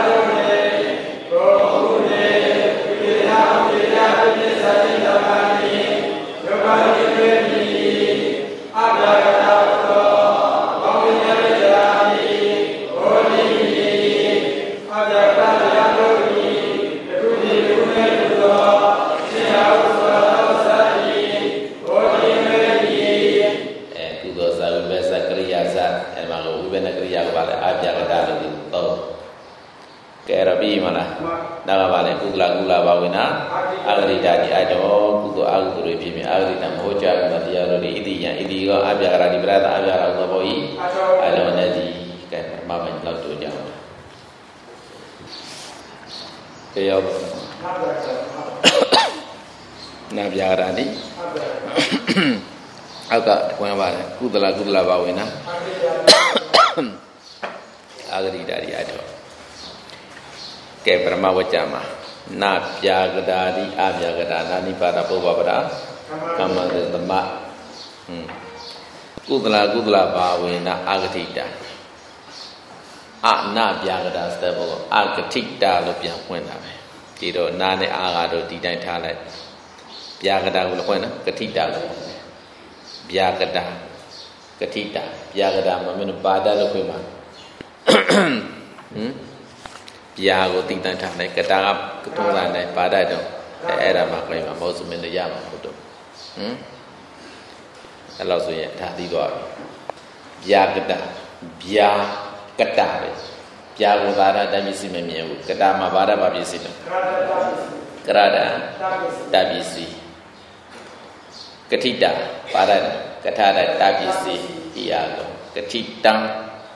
နာကပါလေကုသလကုလဘာဝေနာအဂရိတာဒီအတောကုသအကုသိုလ်တွေဖြစ်ပြီးအဂရိတာမဟုတ်ကြဘူးတရားတော်တွေဣတိယံဣတိရောအပြာကရာဒီပရတအပြာကရာသောဘောဤအလောနဲ့ဒီကဲမမင်းလောက်တို့ကြအောင်တရားနာပြာကရာဒီအောက်ကဝင်ပါလေကုသလကုသလဘာဝေနာအဂရိတာဒီအတောကဲပရမဝကြမှာနာပြာကတာဒီအပြာကတာနာနိပါဒပုဗ္ဗပဒကမ္မသသမဟွန်းကုသလကုသလဘာဝေနအာဂတိတာအနာပြာကတာစတဲ့ဘောအာဂတိတာလို့ပြန်ဖွင့်တာပဲဒီတော့နာနဲ့အာဃာတို့ဒီတိုင်းထားလိုက်ပြာကတာကိုလည်းဖွင့်နော်ဂတိတာလို့ပြာကတာဂတိတာပြာကတာမမင်းပါဒလို့ဖွင့်ပါဟမ်ပြာကိုတိတန်းထားတယ်ကတာကတုံးလာတယ်ပါဒတ်တော့အဲ့ဒါမှခိုင်းမှာမဟုတ်စမင်းလည်းရမှာဟုတ်တော့ဟမ်အဲ့လောက်ဆိုရင်ဒါသိသွားပြီဗျာကတဗျာကတပဲဗျာကိုသာရတပစ္စည်းမမြင်ဘူးကတမှာဘာရပပစ္စည်းလဲကရဒတပစ္စည်းကတိတပါရကထာရတပစ္စည်းဤအလုံးကတိတံ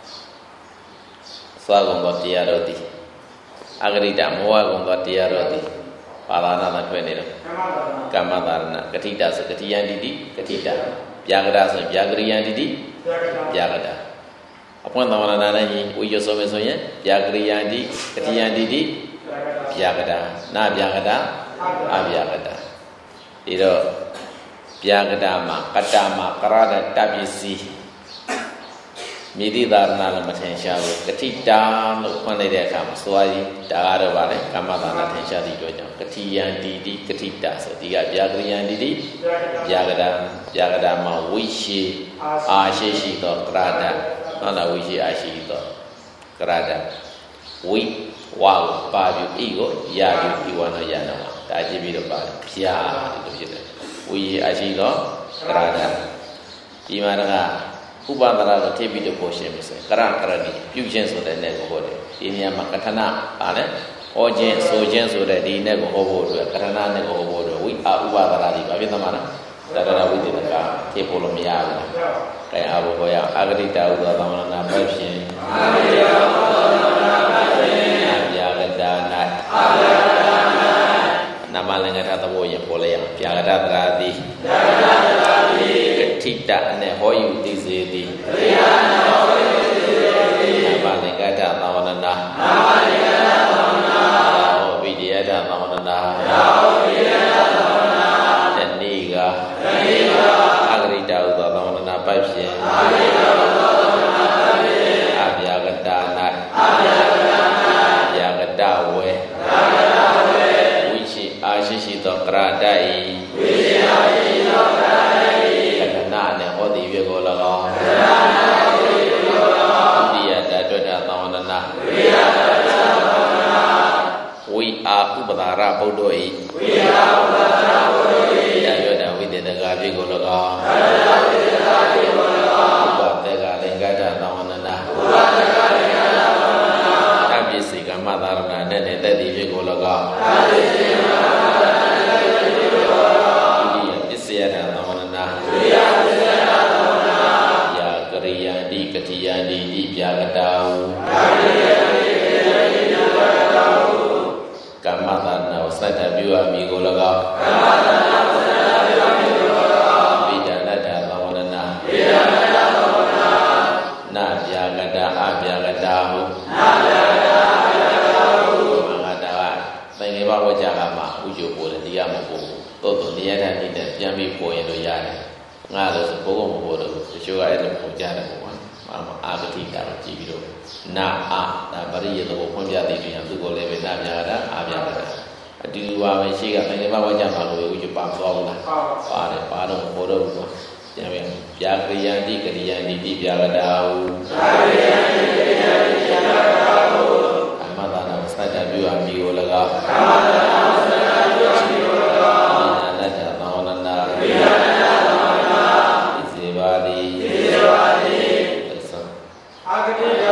သွားကုန်သောတရားတော်သည်အဂရိတမောဟကုန်သောတရားတော်သည်ပါဠနာမှာတွေ့နေတယ်ကမ္မသာရဏကတိတဆိုကတိယန္တိတိကတိတဗျာကရဆိုဗျာကရိယန္တိတိဗျာကတအပွင့်သမဏနာနဲ့ဝိယဆိုမယ်ဆိုရင်ဗျာကရိယန္တိကတိယန္တိတိဗျာကတနာဗျာကတအဗျာကတဒီတော့ဗျာကတမှာကတမှာကရဒတပစ္စည်းမြေတိသာရဏလည်းမထင်ရှားဘူးကတိတာလို့ဖွင့်လိုက်တဲ့အခါမှာစွာကြီးဒါကတော့ဗါလဲကမ္မသာနာထင်ရှားသည့်အတွက်ကြောင့်ကတိယံတိတိကတိတာဆိုဒီကဗျာကရိယံတိတိဗျာကတာဗျာကတာမှာဝိရှိအာရှိရှိသောကရဒနော်လားဝိရှိအာရှိသောကရဒဝိဝါကိုပါပြုဤကိုရာပြုဤဝါနောရနောဒါကြည့်ပြီးတော့ပါတယ်ဗျာဒီလိုဖြစ်တယ်ဝိရှိအာရှိသောကရဒဒီမှာကဥပဒရာကိုထိပ်ပြီးတော့ပေါ်ရှင်းပြီဆိုရင်ကရကရတိပြုခြင်းဆိုတဲ့နဲ့ကိုဟောတယ်ဒီနေရာမှာကထနာပါလဲဟောခြင်းဆိုခြင်းဆိုတဲ့ဒီနဲ့ကိုဟောဖို့အတွက်ကထနာနဲ့ကိုဟောဖို့အတွက်ဝိအာဥပဒရာဒီဘာဖြစ်သမှာလဲတရဏဝိသေနကထိပ်ဖို့လို့မရဘူးလားအဲအဘောဟောရအာဂတိတဥသောသမဏနာပိုက်ဖြင့်အာဂတိတဥသောသမဏနာပိုက်ဖြင့်အပြာကတာ၌အပြာကတာ၌နမလင်္ကထသဘောရင်ပေါ်လိုက်ရအောင်ပြာကတာတရာတိပြာကတာတရာတိကတိတနဲ့ဟောယူသိစေသည်ကတိတနဲ့ဟောယူသိစေသည်နမလင်္ကထသမဏနာနမလင်္ကထသမဏနာဟောဝိတယထသမဏနာဟောဝိတယထသမဏနာတဏိကတဏိကအဂရိတဥသောသမဏနာပိုက်ဖြင့်အဂရိတဥသောသမဏနာပိုက်ဖြင့်အပြာကတာ၌အပြာကတာ၌ဗျာကတဝေဗျာကတဝေဝိရှိအာရှိရှိသောကရတ္တိဝိရှိအာရှိရှိသောကရတ္တိကတနာနဲ့ဟောသည်ပြေကို၎င်းကတနာနဲ့ဟောသည်ပြေကို၎င်းဝိယတတွတ္တသမဏနာဝိယတတွတ္တသမဏနာဝိအာဥပဒါရဗုဒ္ဓဤဝိအာဥပဒါရဗုဒ္ဓဤတတွတ္တဝိတေတကပြေကို၎င်းတတွတ္တဝိတေတကပြေကို၎င်းဥပတေကလင်္ကတသမဏနာဥပတေကလင်္ကတသမဏနာတပ္ပိစိကမ္မသာရဏနဲ့နဲ့တတိပြေကို၎င်းတပ္ပိစိကမ္မသာရဏနဲ့တတိပြေကို၎င်းဒုတိယပစ္စယတသမဏနာဒုတိယပစ္စယတသမဏနာယာကရိယန္တိကတိယန္တိတိဗျာကတာဟုယာကရိယန္တိကတိယန္တိတိဗျာကတာဟုကမ္မသာနာကိုစတ္တပြုအပ်မိကို၎င်းကမ္မသာနာကိုစတ္တပြုအပ်မိကို၎င်းဝိဒနတ္တသမဏနာဝိဒနတ္တသမဏနာနာဗျာကတာအဗျာကတာဟုနာဗျာကတာအဗျာကတာဟုမင်္ဂတာကသင်္ကေဘဝကြကမှာဥကျိုးပေါ်တယ်တရားမပေါ်ဘူးတိုးတိုးတရားနဲ့နေတဲ့ပြန်ပြီးပေါ်ရင်လို့ရတယ်ငါလို့ဆိုဘိုးဘုံမပေါ်တော့တချို့ကအဲ့လိုပေါ်ကြတယ်ပေါ့ကွာအာဂတိတာကြည့်ပြီးတော့နာအာဒါပရိယေသဘောဖွင့်ပြသည်ပြန်သူကိုလည်းပဲနာဗျာကတာအာဗျာကတာအတူတူပါပဲရှိကသင်္ကေဘဝကြမှာလို့ဥကျိုးပါမသွားဘူးလားပါတယ်ပါတော့ပေါ်တော့ဘူးကွာပြန်ပြန်ဗျာကရိယန္တိကရိယန္တိတိဗျာကတာဟုဗျာကရိယန္တိကရိယန္တိဗျာကတာဟုအမသာနာစတ္တပြုအမိကို၎င်းအမသာနာစတ္တပြုအမိကို၎င်းဝိညာဏတ္တသမဏနာဝိညာဏတ္တသမဏနာဣဇေဘာတိဣဇေဘာတိအာဂတိယ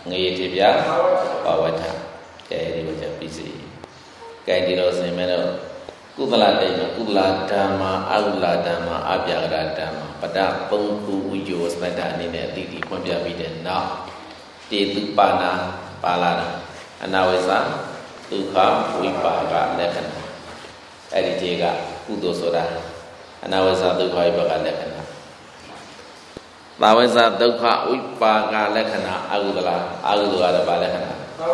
Ngay thì bia bảo vật thà cái đi bây giờ bị gì cái đi đâu xem mấy đâu cú là đây mà cú là dhamma au là dhamma abhyagara dhamma pada pengku ujo sepeda ni ni di di pun biar bidan nak di tu pana palana anawesa tukha vipaka lekkana edi jega kudo soda anawesa tukha vipaka lekkana Bawesa dukha vipaka lekkana agudala agudala ba lekkana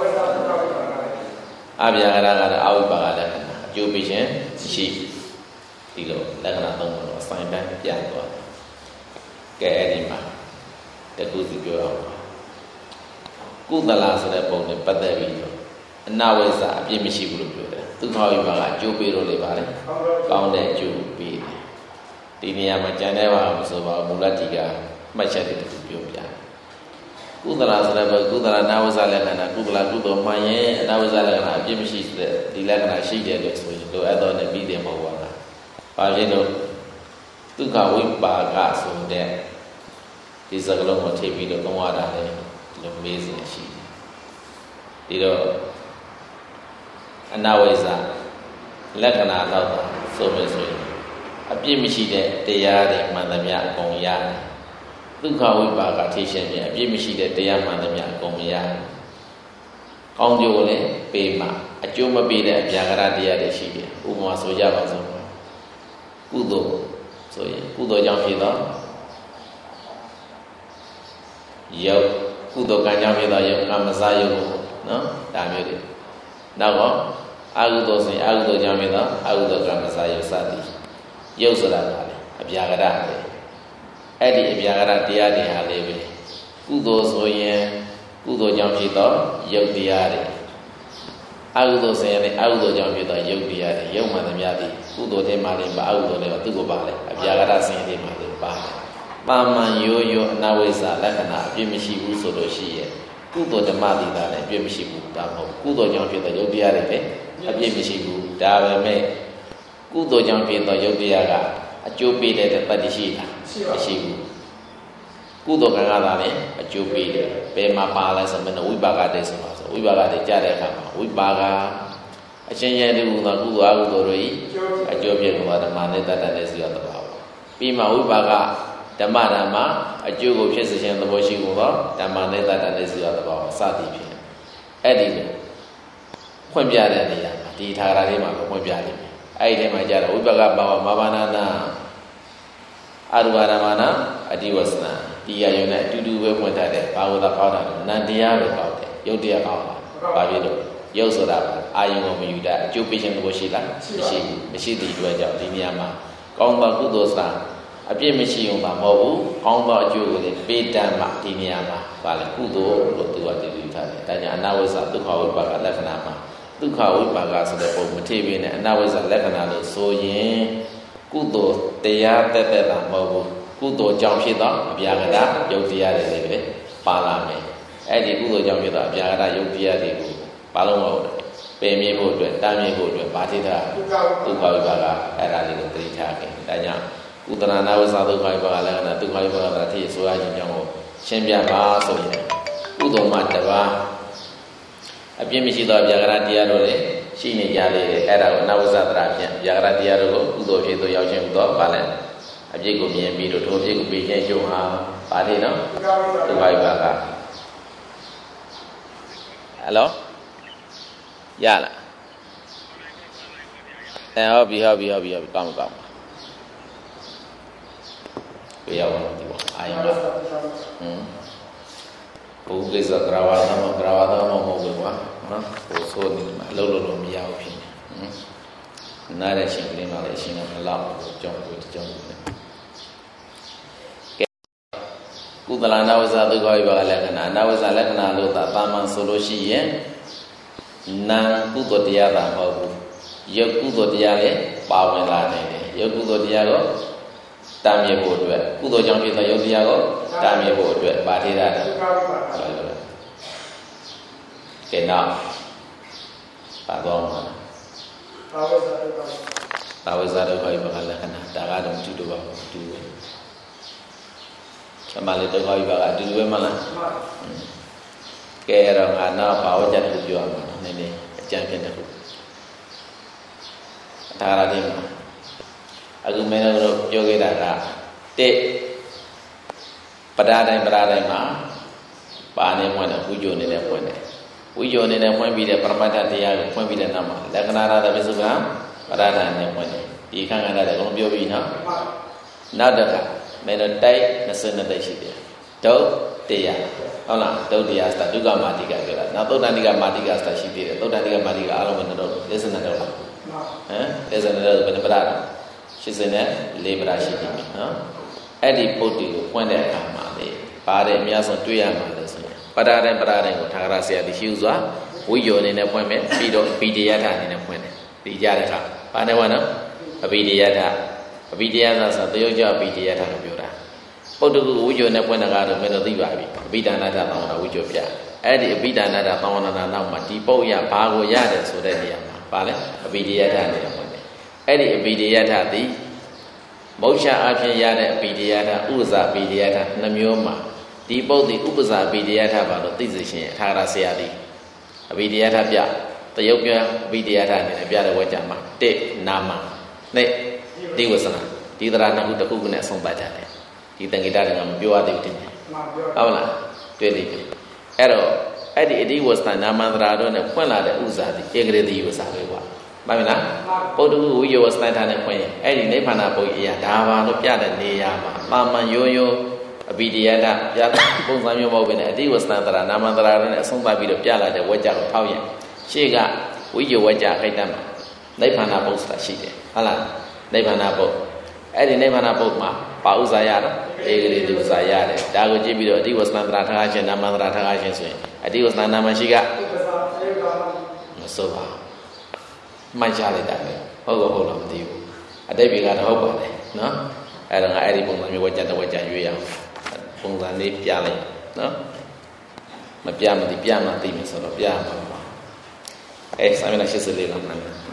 abhyagara ga avipaka lekkana ကျိုးပေးခြင်းရှိဒီလိုလက္ခဏာသုံးခုတော့အဆိုင်တိုင်းပြန်သွားကဲအဲ့ဒီမှာတခုစီပြောတော့ကုသလာဆိုတဲ့ပုံနဲ့ပတ်သက်ပြီးတော့အနဝိဇ္ဇအပြည့်မရှိဘူးလို့ပြောတယ်ဒုက္ခဝိပါကအကျိုးပေးလို့လေပါလေကောင်းတဲ့အကျိုးပေးတယ်ဒီနေရာမှာကြံတဲ့ဘာမဆိုပါဘူးမူလတိကမှတ်ချက်တွေတူပြောပြကုသလာဆိုတဲ့ဘကုသလာနာဝဇလက္ခဏာကုသလာကုသိုလ်မှန်ရင်အနာဝဇလက္ခဏာအပြည့်မရှိတဲ့ဒီလက္ခဏာရှိတယ်လို့ဆိုရင်လိုအပ်တော့နဲ့ပြီးတယ်မဟုတ်ပါလား။ဘာဖြစ်လို့ဒုက္ခဝိပါကဆိုတဲ့ဒီစကားလုံးကိုထိပြီးတော့သုံးရတာလေဒီလိုမေးစရာရှိတယ်။ဒီတော့အနာဝဇလက္ခဏာတော့ဆိုမယ်ဆိုရင်အပြည့်မရှိတဲ့တရားတွေမှန်သမျှအကုန်ရတယ်။ဒုက္ခဝိပါကထိရှင်းပြန်အပြည့်မရှိတဲ့တရားမှန်သမျှအကုန်မရ။ကောင်းကျိုးလည်းပေးမှအကျိုးမပေးတဲ့အပြာကရတရားတွေရှိတယ်။ဥပမာဆိုကြပါစို့။ကုသိုလ်ဆိုရင်ကုသိုလ်ကြောင့်ဖြစ်သောယုတ်ကုသိုလ်ကံကြောင့်ဖြစ်သောယုတ်ကမ္မစယုတ်နော်ဒါမျိုးတွေ။နောက်တော့အကုသိုလ်ဆိုရင်အကုသိုလ်ကြောင့်ဖြစ်သောအကုသိုလ်ကမ္မစယုတ်စသည်ယုတ်ဆိုတာကလည်းအပြာကရပဲ။အဲ့ဒီအပြာကရတရားတွေဟာလေးပဲကုသိုလ်ဆိုရင်ကုသိုလ်ကြောင့်ဖြစ်သောယုတ်တရားတွေအကုသိုလ်ဆိုရင်လည်းအကုသိုလ်ကြောင့်ဖြစ်သောယုတ်တရားတွေယုတ်မှန်သမျှသည်ကုသိုလ်တွေမှလည်းပါအကုသိုလ်တွေကသူ့ကိုပါလေအပြာကရဆင်းရဲတွေမှလည်းပါတယ်ပါမန်ရိုးရိုးအနဝိဇ္ဇလက္ခဏာအပြည့်မရှိဘူးဆိုလို့ရှိရဲ့ကုသိုလ်ဓမ္မတိတာလည်းအပြည့်မရှိဘူးဒါမဟုတ်ကုသိုလ်ကြောင့်ဖြစ်သောယုတ်တရားတွေလည်းအပြည့်မရှိဘူးဒါပဲမဲ့ကုသိုလ်ကြောင့်ဖြစ်သောယုတ်တရားကအကျိုးပေးတဲ့တတ်တရှိလားမရှိဘူးကုသိုလ်ကံကသာလည်းအကျိုးပေးတယ်ဘယ်မှာပါလဲဆိုမင်းဝိပါကတည်းဆိုပါဆိုဝိပါကတည်းကြားတဲ့အခါမှာဝိပါကအချင်းရဲ့တူသောကုသိုလ်အကုသိုလ်တို့ဤအကျိုးပြည့်သောဓမ္မနဲ့တတ်တဲ့စီရသဘာဝပြီးမှဝိပါကဓမ္မဓမ္မအကျိုးကိုဖြစ်စေခြင်းသဘောရှိကုန်သောဓမ္မနဲ့တတ်တဲ့စီရသဘာဝစသည်ဖြင့်အဲ့ဒီလိုဖွင့်ပြတဲ့နေရာမှာဒီထာဂရလေးမှာဖွင့်ပြလိမ့်မယ်အဲ့ဒီထဲမှာကြတော့ဝိပါကဘာဝမဘာနာနာအရူပါရမနာအတိဝဆနာဒီရယုံနဲ့အတူတူပဲဖွင့်ထားတယ်ဘာဝသာကောင်းတာနန္တရားပဲကောင်းတယ်ယုတ်တရားကောင်းတာဘာဖြစ်လို့ယုတ်ဆိုတာအာယုံကိုမယူတတ်အကျိုးပေးခြင်းကိုရှိလားမရှိဘူးမရှိတဲ့အတွက်ကြောင့်ဒီနေရာမှာကောင်းသောကုသိုလ်စာအပြည့်မရှိုံပါမဟုတ်ဘူးကောင်းသောအကျိုးကိုလည်းပေးတတ်မှဒီနေရာမှာဗာလေကုသိုလ်လို့သူကတည်ယူထားတယ်ဒါကြောင့်အနာဝိဇ္ဇဒုက္ခဝိပါကလက္ခဏာမှာဒုက္ခဝိပါကဆိုတဲ့ပုံမထေပေးနဲ့အနာဝိဇ္ဇလက္ခဏာလို့ဆိုရင်ကုသိုလ်တရားတက်တက်တာမဟုတ်ဘူးကုသိုလ်ကြောင့်ဖြစ်သောအပြာကရယုတ်တရားတွေလည်းပဲပါလာမယ်အဲ့ဒီကုသိုလ်ကြောင့်ဖြစ်သောအပြာကရယုတ်တရားတွေကိုဘာလို့မဟုတ်ပင်မြင့်ဖို့အတွက်တားမြင့်ဖို့အတွက်ဗာတိတာဒုက္ခဝိပါကအဲ့ဒါလေးကိုသိထားခဲ့ဒါကြောင့်ကုသနာနာဝဇဒုက္ခဝိပါကလည်းကဒုက္ခဝိပါကတတိဆိုရခြင်းကြောင့်ကိုရှင်းပြပါဆိုရင်ကုသိုလ်မှတပါးအပြည့်မရှိသောအပြာကရတရားတို့လည်းရှိနေကြလေအဲ့ဒါကိုအနဝဇ္ဇတရာဖြင့်အပြာကရတရားတို့ကိုကုသိုလ်ဖြစ်သို့ရောက်ခြင်းဟူသောဗာလဲအပြည့်ကိုမြင်ပြီးတော့ထိုအပြည့်ကိုပြီးခြင်းရှုံဟာဗာတိနော်ဒုက္ခဝိပါကဟယ်လိုရလားအဲဟုတ်ပြီဟုတ်ပြီဟုတ်ပြီဟုတ်ပြီကောင်းကောင်းပြရအောင်ဒီပါအာယုံဟမ်ဘုကိစ္စကရဝါသမကရဝါသမမဟုတ်ဘူးကွာနော်ဟိုဆိုနေမှာလှုပ်လို့လို့မရဘူးဖြစ်နေဟမ်နားတဲ့ရှင်ကလေးမှလည်းအရှင်ကမလောက်ဘူးကြောင်းကိုကြောင်းကိုကုသလနာဝဇဒုက္ခဝိပါကလက္ခဏာနာဝဇလက္ခဏာလို့သာတာမန်ဆိုလို့ရှိရင်နာကုသိုလ်တရားသာမဟုတ်ဘူးယုတ်ကုသိုလ်တရားလည်းပါဝင်လာနိုင်တယ်ယုတ်ကုသိုလ်တရားကိုတာမြင်ဖို့အတွက်ကုသိုလ်ကြောင့်ဖြစ်သောယုတ်တရားကိုတာမြင်ဖို့အတွက်ဗာထေရတာကဲနောက်ပါတော့မှာသာဝဇဒုက္ခဝိပါကလက္ခဏာဒါကတော့တူတူပါဘူးတူတယ်အမှန်လေဒုက္ခဝိပါကအတူတူပဲမလားကဲတော့ငါနောက်ဘာဝကြတစ်ခုပြောရမှာနည်းနည်းအကြံပြတစ်ခုဒါရတဲ့မှာအခုမင်းတို့ပြောခဲ့တာကတစ်ပဒါတိုင်းပဒါတိုင်းမှာပါနေမှတော့ဝိဇ္ဇိုနေနဲ့ဖွင့်တယ်ဝိဇ္ဇိုနေနဲ့ဖွင့်ပြီးတဲ့ပရမတ္ထတရားကိုဖွင့်ပြီးတဲ့နောက်မှာလက္ခဏာရတဲ့ပစ္စုပန်ပဒါဒနဲ့ဖွင့်တယ်ဒီခန့်ခန့်တဲ့ကောင်ပြောပြီးနော်နောက်တစ်ခါမင်းတို့တိုက်နှစ်စနှစ်တိတ်ရှိတယ်ဒုတရားဟုတ်လားဒုတရားစတာဒုက္ခမာတိကပြောတာနောက်သုတ္တန်တိကမာတိကစတာရှိသေးတယ်သုတ္တန်တိကမာတိကအားလုံးပဲတော့လက်စနတော့လားဟမ်လက်စနတော့ဘယ်နှပဒါရှစ်စနဲ့လေးပဒါရှိပြီနော်အဲ့ဒီပုဒ်တီကိုဖွင့်တဲ့အခါမှာလေပါတယ်အများဆုံးတွေ့ရမှာလေဆိုရင်ပဒါတိုင်းပဒါတိုင်းကိုထာဂရဆရာတိရှိဥစွာဝိယောအနေနဲ့ဖွင့်မယ်ပြီးတော့ဗီဒယထအနေနဲ့ဖွင့်တယ်ဒီကြတဲ့အခါဘာနဲ့ဝင်နော်အဗီဒယထအဗီဒယထဆိုတရုတ်ကျအဗီဒယထလို့ပြောတာပုဒ်တကူဝိယောနဲ့ဖွင့်တာကတော့မင်းတို့သိပါပြီအဗိဒါနထသောင်းတာဝိယောပြအဲ့ဒီအဗိဒါနထသောင်းနာနာနောက်မှာဒီပုဒ်ရဘာကိုရတယ်ဆိုတဲ့နေရာမှာပါလဲအဗီဒယထအနေနဲ့ဖွင့်တယ်အဲ့ဒီအဗီဒယထသည်မောက္ခအဖြစ်ရတဲ့အပိဒယထဥပဇာပိဒယထနှမျိုးမှာဒီပုဒ်ဒီဥပဇာပိဒယထပါလို့သိစေရှင်အထာရဆရာသည်အပိဒယထပြတရုပ်ပြအပိဒယထအနေနဲ့ပြတဲ့ဝါကြမှာတစ်နာမနှစ်ဒီဝဆနာဒီသရဏခုတစ်ခုခုနဲ့အဆုံးသတ်ကြတယ်ဒီတန်ခိတတွေကမပြောရသေးဘူးတင်တယ်ဟုတ်လားတွေ့လိမ့်မယ်အဲ့တော့အဲ့ဒီအဒီဝဆနာနာမန္တရာတို့နဲ့ဖွင့်လာတဲ့ဥဇာသည်ဧကရေတိဝဆာပဲကွာမှန်ပြီလားပုဒ္ဓဝိယောစတန်ထာနဲ့ဖွင့်ရင်အဲ့ဒီနိဗ္ဗာန်ဘုံအရာဒါပါလို့ပြတဲ့နေရာမှာပါမန်ရိုးရိုးအဘိဓိယတပြပုံစံမျိုးမဟုတ်ဘဲနဲ့အတိဝစတန်တရာနာမန္တရာနဲ့အဆုံးသတ်ပြီးတော့ပြလာတဲ့ဝါကြကိုထောက်ရင်ရှေ့ကဝိယောဝါကြခိုက်တတ်မှာနိဗ္ဗာန်ဘုံဆိုတာရှိတယ်ဟုတ်လားနိဗ္ဗာန်ဘုံအဲ့ဒီနိဗ္ဗာန်ဘုံမှာပါဥစ္စာရတော့ဧကရေတိဥစ္စာရတယ်ဒါကိုကြည့်ပြီးတော့အတိဝစတန်တရာထားခြင်းနာမန္တရာထားခြင်းဆိုရင်အတိဝစတန်နာမရှိကမစိုးပါမှတ်ကြလိုက်တာပဲဟုတ်ကောဟုတ်လားမသိဘူးအတိတ်ပြေကတော့ဟုတ်ပါတယ်နော်အဲ့တော့ငါအဲ့ဒီပုံစံမျိုးဝကြတဲ့ဝကြရွေးရအောင်ပုံစံလေးပြလိုက်နော်မပြမသိပြမှသိမယ်ဆိုတော့ပြရမှာပါအဲစာမျက်နှာရှစ်လေးလောက်မှန်တယ်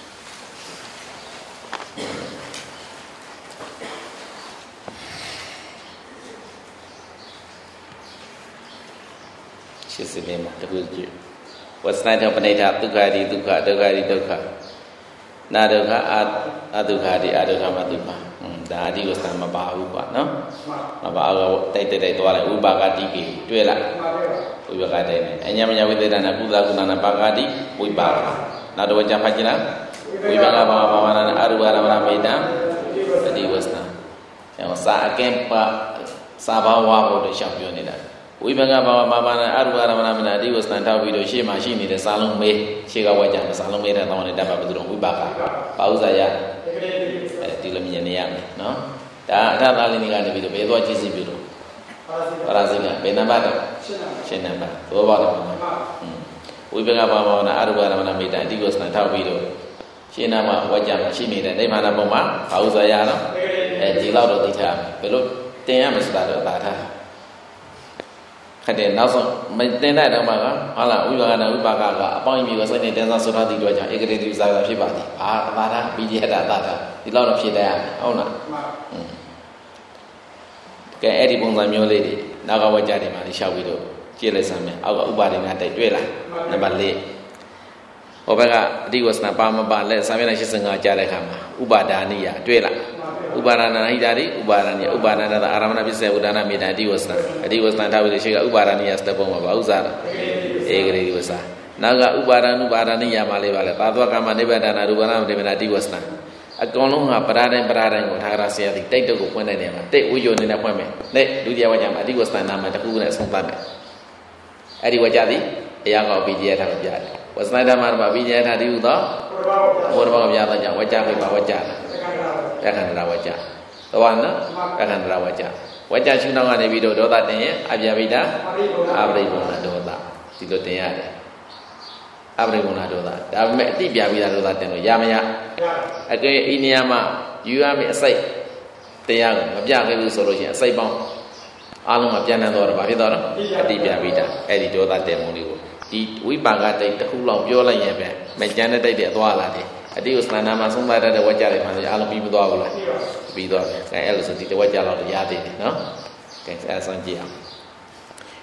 ရှစ်လေးမှာတခုကြည့်ဝဆနာပဏိဋ္ဌဒုက္ခတိဒုက္ခဒုက္ခတိဒုက္ခနာဒုက္ခအာအဒုက္ခတိအဒုက္ခမတုပါဒါအဒီဝဆနာမပါဘူးကွာနော်မပါဘူးတိုက်တိုက်တိုက်သွားလိုက်ဥပါကတိကေတွေ့လားဥပါကတိနဲ့အညာမညာဝိသေဒနာကုသကုဏနာပါကတိဝိပါကနောက်တော့ကြံဖတ်ကြည့်လားဝိပါကဘာဘာဝနာအရူပရမဏမေတ္တာအဒီဝဆနာအဲစာအကင်ပါစာဘာဝဘုဒ္ဓရှောင်ပြောနေတာဝိပကဘာဝဘာဘာနာအရူပရမဏမနာဒီဝစတန်ထောက်ပြီးတော့ရှေ့မှာရှိနေတဲ့စာလုံးမေးရှေ့ကဝါကြမှာစာလုံးမေးတဲ့တောင်းနေတဲ့တပ်ပါဘယ်သူတော့ဝိပကပါဥစ္စာရအဲဒီလိုမြင်နေရမယ်နော်ဒါအထသာလေးနေကနေပြီးတော့ဘယ်သွားကြည့်စီပြီးတော့ပါရစိကဘယ်နံပါတ်တော့ရှင်းနံပါတ်သောပါတော့ဝိပကဘာဝနာအရူပရမဏမေတ္တာဒီဝစတန်ထောက်ပြီးတော့ရှင်းနာမှာဝါကြမှာရှိနေတဲ့နိဗ္ဗာန်ပုံမှာပါဥစ္စာရနော်အဲဒီလောက်တော့သိထားဘယ်လိုတင်ရမလဲဆိုတာတော့သာထားခက်တယ်နောက်ဆုံးမတင်တဲ့တော့မှကဟုတ်လားဝိပါကနာဝိပါကကအပေါင်းအမြင်ကိုစိတ်နဲ့တင်းစားဆွထားသည့်အတွက်ကြောင့်ဧကရေတိဥစ္စာဖြစ်ပါသည်အာအသာတာဘိဓိယတာအသာတာဒီလောက်တော့ဖြစ်တတ်ရမယ်ဟုတ်လားอืมကဲအဲ့ဒီပုံစံမျိုးလေးတွေနောက်ကဝကြတယ်မှာလေးရှောက်ပြီးတော့ကြည့်လိုက်စမ်းမယ်အောက်ကဥပါဒိနာတိုက်တွေ့လားနံပါတ်၄ဟောဘက်ကအတိဝဆနာပါမပါလက်စာမျက်နှာ၈၅ကြားတဲ့အခါမှာဥပါဒါနိယတွေ့လားဥပါဒနာဟိတာတိဥပါဒနိယဥပါဒနာအာရမဏပစ္စယဥဒါနမေတ္တာအတိဝဆနာအတိဝဆနာထားပြီးရှိကဥပါဒနိယစတဲ့ပုံမှာပါဥစ္စာဧကရေတိဝဆာနောက်ကဥပါဒနုပါဒနိယမှာလေးပါလေသာသောကမ္မနိဗ္ဗာန်ရူပနာမေတ္တာအတိဝဆနာအကောင်လုံးဟာပရာတိုင်းပရာတိုင်းကိုထာဂရဆရာတိတိတ်တုတ်ကိုဖွင့်တဲ့နေရာမှာတိတ်ဝိယောနေနဲ့ဖွင့်မယ်နဲ့ဒုတိယဝါကျမှာအတိဝဆနာနာမှာတခုနဲ့အဆုံးသတ်မယ်အဲ့ဒီဝါကျသည်အရာကောပိจิยထကိုပြတယ်ဝဆနာဓမ္မမှာပိจิยထတိဟုသောဘောဓဘောပြတာကြောင့်ဝါကျပိပါဝါကျတက္ကန္တရာဝါကျသဝနာတက္ကန္တရာဝါကျဝါကျရှုနောက်ကနေပြီးတော့ဒေါသတင်ရင်အပြာပိတာအပရိဘုံနာဒေါသဒီလိုတင်ရတယ်အပရိဘုံနာဒေါသဒါပေမဲ့အတိပြာပိတာဒေါသတင်လို့ရမရအကဲအိနေယမှာယူရမယ့်အစိတ်တရားကိုမပြခဲ့ဘူးဆိုလို့ရှိရင်အစိတ်ပေါင်းအားလုံးကပြန်တန်းတော့ဘာဖြစ်သွားတော့အတိပြာပိတာအဲ့ဒီဒေါသတင်မှုလေးကိုဒီဝိပါကတိတ်တစ်ခုလောက်ပြောလိုက်ရင်ပဲမကြမ်းတဲ့တိတ်တဲ့အသွားလာတယ်အတိဥစ္စနာမှာသုံးပါတဲ့ဝါကြတွေမှလည်းအားလုံးပြီးမသွားဘူးလားပြီးသွားတယ်အဲအဲ့လိုဆိုဒီတဝါကြလောက်ရသေးတယ်နော်ကဲအဲဆန်းကြည့်အောင်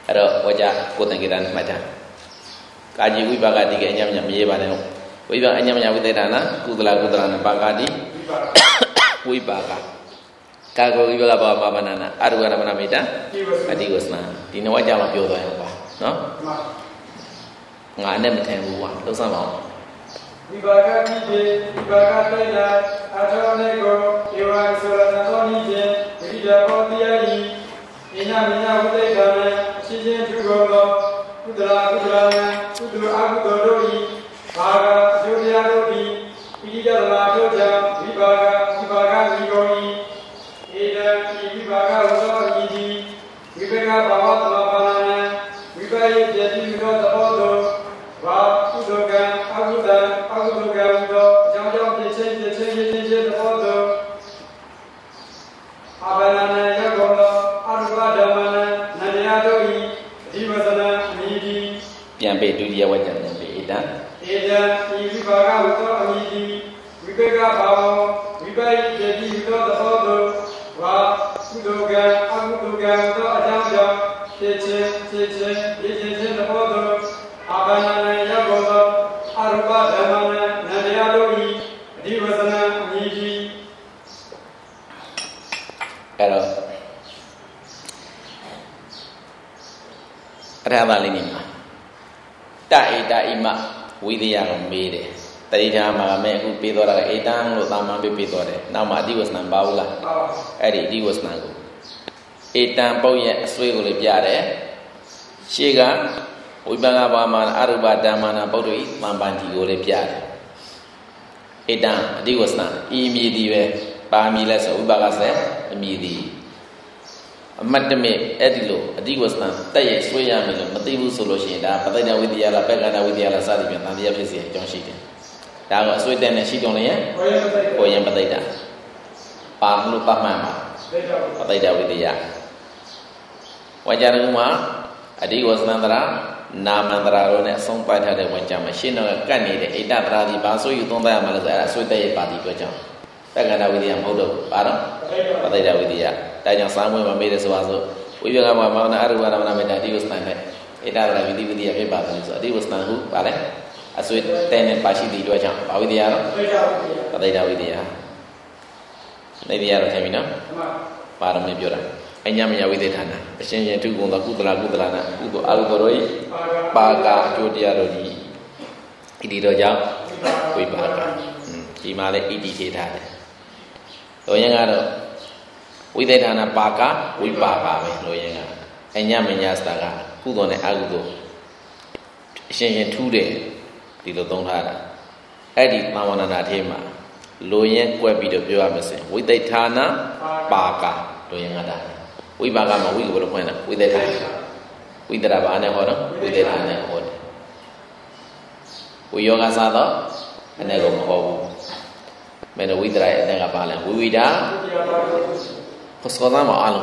အဲ့တော့ဝါကြကိုတန်ကြတာနဲ့မှတ်တာကာကြီးဝိပါကတိကအညမညာမရေးပါနဲ့ဝိပါအညမညာဝိသေဒနာကုသလကုသလနာပါကတိဝိပါကကာကောဝိပါကဘာမနာနာအရုဂရမဏမိတအတိဝစနာဒီနဝကြမှာပြောသွားရအောင်ပါနော်ငါနဲ့မထင်ဘူးကွာလုံးစမ်းပါအောင်ဝိပါကတိတိဝိပါကတိလာအထောနေကိုဧဝံဆိုရဏသောနိကျေဝိဒာဘောတိယိအိနာမိနာဝိသေဒနာအရှိချင်းသူကောသောကုသလကုသလနာကုသလအကုသိုလ်တို့၏ဘာကအကျိုးတရားတို့၏ပိဋကသမာတို့ကြောင့်ဝိပါကဝိပါကမိကုန်၏ဧတံဤဝိပါကဝသောဤသည်ဝိပါကဘာဝသမပါဏနာဝိပါယိပြတိသောသဘောတို့ဘာကုသိုလ်ကံအကုသံအကုသိုလ်ကံတို့အကြောင်းကြောင့်ဖြစ်ခြင်းဖြစ်ခြင်းဖြစ်ခြင်းဖြစ်သဘောတို့အဘနာနာယကောသောအရူပဓမ္မနာနန္တရားတို့၏အဓိဝဇနာမိတိပြန်ပေဒုတိယဝကျပြန်ပေဧတံဧတံဤဝိပါကဝသောအမိတိဝိပေကဘာဝဝိပါယိပြတိသောသဘောတို့ဘာကုသိုလ်ကံအကုသိုလ်ကံသောအကြောင်းကြောင့်ဖြစ်ခြင်းဖြစ်ခြင်းဖြစ်ခြင်းဖြစ်သဘောတို့အဘနာနာယကောသောအရူပဓမ္မနာနန္တရားတို့၏အဓိဝဇနာမိတိအဲ့တော့အထာပါလေးနေမှာတဧတဣမဝိသေယကိုမေးတယ်တတိထာမှာမဲ့အခုပေးသွားတာကဧတံလို့သာမန်ပေးပေးသွားတယ်နောက်မှာအတိဝစနံပါဘူးလားအဲ့ဒီအတိဝစနံကိုဧတံပုတ်ရဲ့အစွဲကိုလည်းပြတယ်ရှေ့ကဝိပဿနာဘာမှာအရူပဓမ္မနာပုတ်တို့ဤမှန်ပန်ဒီကိုလည်းပြတယ်ဧတံအတိဝစနံဤအမည်ဒီပဲပါမည်လဲဆိုဝိပါကဆက်အမည်ဒီအမတ်တမေအဲ့ဒီလိုအတိဝစနံတက်ရဲ့ဆွဲရမယ်လို့မသိဘူးဆိုလို့ရှိရင်ဒါပဋိဒဝိတ္တယလားပက္ခဏဝိတ္တယလားစသည်ဖြင့်တန်တရားဖြစ်စီအကြောင်းရှိတယ်ဒါကအဆွဲတက်နဲ့ရှိတုံးလည်းကိုရင်ပဋိဒပါမလို့ပတ်မှန်ပါပဋိဒဝိတ္တယဝါကြရကုမှာအတိဝစနံတရာနာမန္တရာတို့နဲ့အဆုံးပတ်ထားတဲ့ဝါကြမှာရှင်းတော့ကတ်နေတဲ့ဣတ္တတရာဒီဘာဆိုယူသုံးသရမှာလဲဆိုအဲ့ဒါဆွဲတက်ရဲ့ပါတိပြောကြောင်းပက္ခဏဝိတ္တယမဟုတ်တော့ပါတော့ပဋိဒဝိတ္တယဒါကြောင့်စာမွေးမှာမေးတယ်ဆိုပါစို့ဝိပဿနာဘာဝနာအရူပရမဏမေတ္တာအတိဝစနံနဲ့ဣတ္တတရာဝိတိဝိတ္တယဖြစ်ပါတယ်ဆိုအတိဝစနံဟုပါလေအဆွေတဲ့နဲ့ပါရှိသည့်အတွက်ကြောင့်ဘာဝိတ္တယတော့ပဋိဒဝိတ္တယနေတရားတော့ထိုင်ပြီနော်ပါရမီပြောတာအညမယဝိသေဌာနအရှင်ရှင်ထုကုံသောကုသလကုသလနာကုသိုလ်အကုသိုလ်တို့ပါကအကျိုးတရားတို့ဒီဣတိတော်ကြောင့်ဝိပါကဒီမှာလည်းဣတိထေထားတယ်လိုရင်းကတော့ဝိသေဌာနပါကဝိပါကပဲလိုရင်းကအညမညစတာကကုသိုလ်နဲ့အကုသိုလ်အရှင်ရှင်ထူးတယ်ဒီလိုသုံးထားတာအဲ့ဒီသာဝနာနာထဲမှာလိုရင်းကွက်ပြီးတော့ပြောရမယ်ဆိုရင်ဝိသေဌာနပါကလိုရင်းကတာဝိပါကမှာဝိကဘယ်လိုဖွင့်လဲဝိသေဌာနဝိတ္တရာဘာနဲ့ဟောတော့ဝိသေဌာနနဲ့ဟောတယ်ဝိယောဂစားတော့အနေကိုမဟောဘူးမင်းတို့ဝိတ္တရာရဲ့အတန်ကပါလဲဝိဝိတာခစကောသားမအားလုံး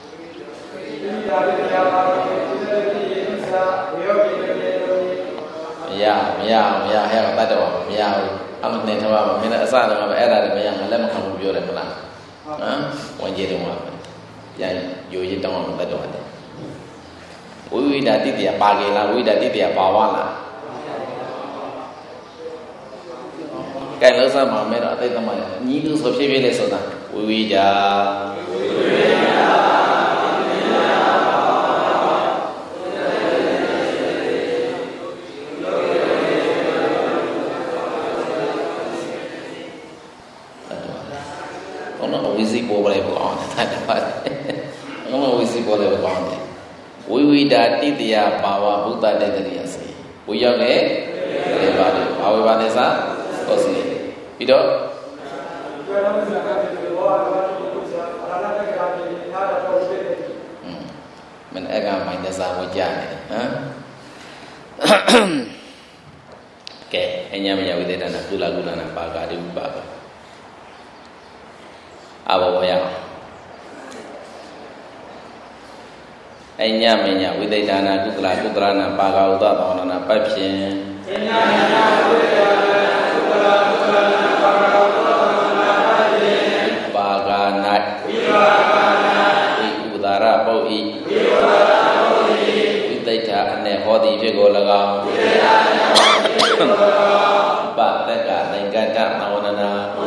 မရမရမရဟဲ့တတ်တော့မရဘူးအမှန်နဲ့ထားပါမင်းလည်းအစတော့ပဲအဲ့ဒါလည်းမရငါလက်မခံဘူးပြောတယ်မလားဟမ်ဝင်ကြည့်တော့မှာပြန်ယူရတောင်းအောင်တတ်တော့တယ်ဝိဝိတာတိတိယပါကေလားဝိဝိတာတိတိယပါဝလားကဲလို့စမ်းပါမယ်တော့အသိသမားညီလူဆိုဖြည်းဖြည်းလေးဆိုတာဝိဝိတာဝိဝိတာဝိစီပေါ်လိုက်ပေါ့အောင်တတ်ပါတယ်။ဘုံဝိစီပေါ်လိုက်ပေါ့အောင်တယ်။ဝိဝိတာတိတယဘာဝဘုဒ္ဓတေတရိယစေ။ဝိရောက်လေလေပါတယ်။ဘာဝေပါလဲစားဟုတ်စီ။ပြီးတော့မင်းအဲ့ကမိုင်းတစားဝကြတယ်ဟမ်။ကဲအညာမညာဝိသေဒနာကုလကုလနာပါကာတိဝိပါကအဘဝရအညမညဝိသေဒနာကုသလကုသလနာပါကဥဒ္ဒသောန္နာပတ်ဖြင့်အညမညဝိသေဒနာကုသလကုသလနာပါကဥဒ္ဒသောန္နာပတ်ဖြင့်ပါက၌ဝိပါက၌ဝိဥဒရပုတ်ဤဝိဥဒရပုတ်ဤကို၎င်းပတက်ကသင်္ကတ္တသဝနနာ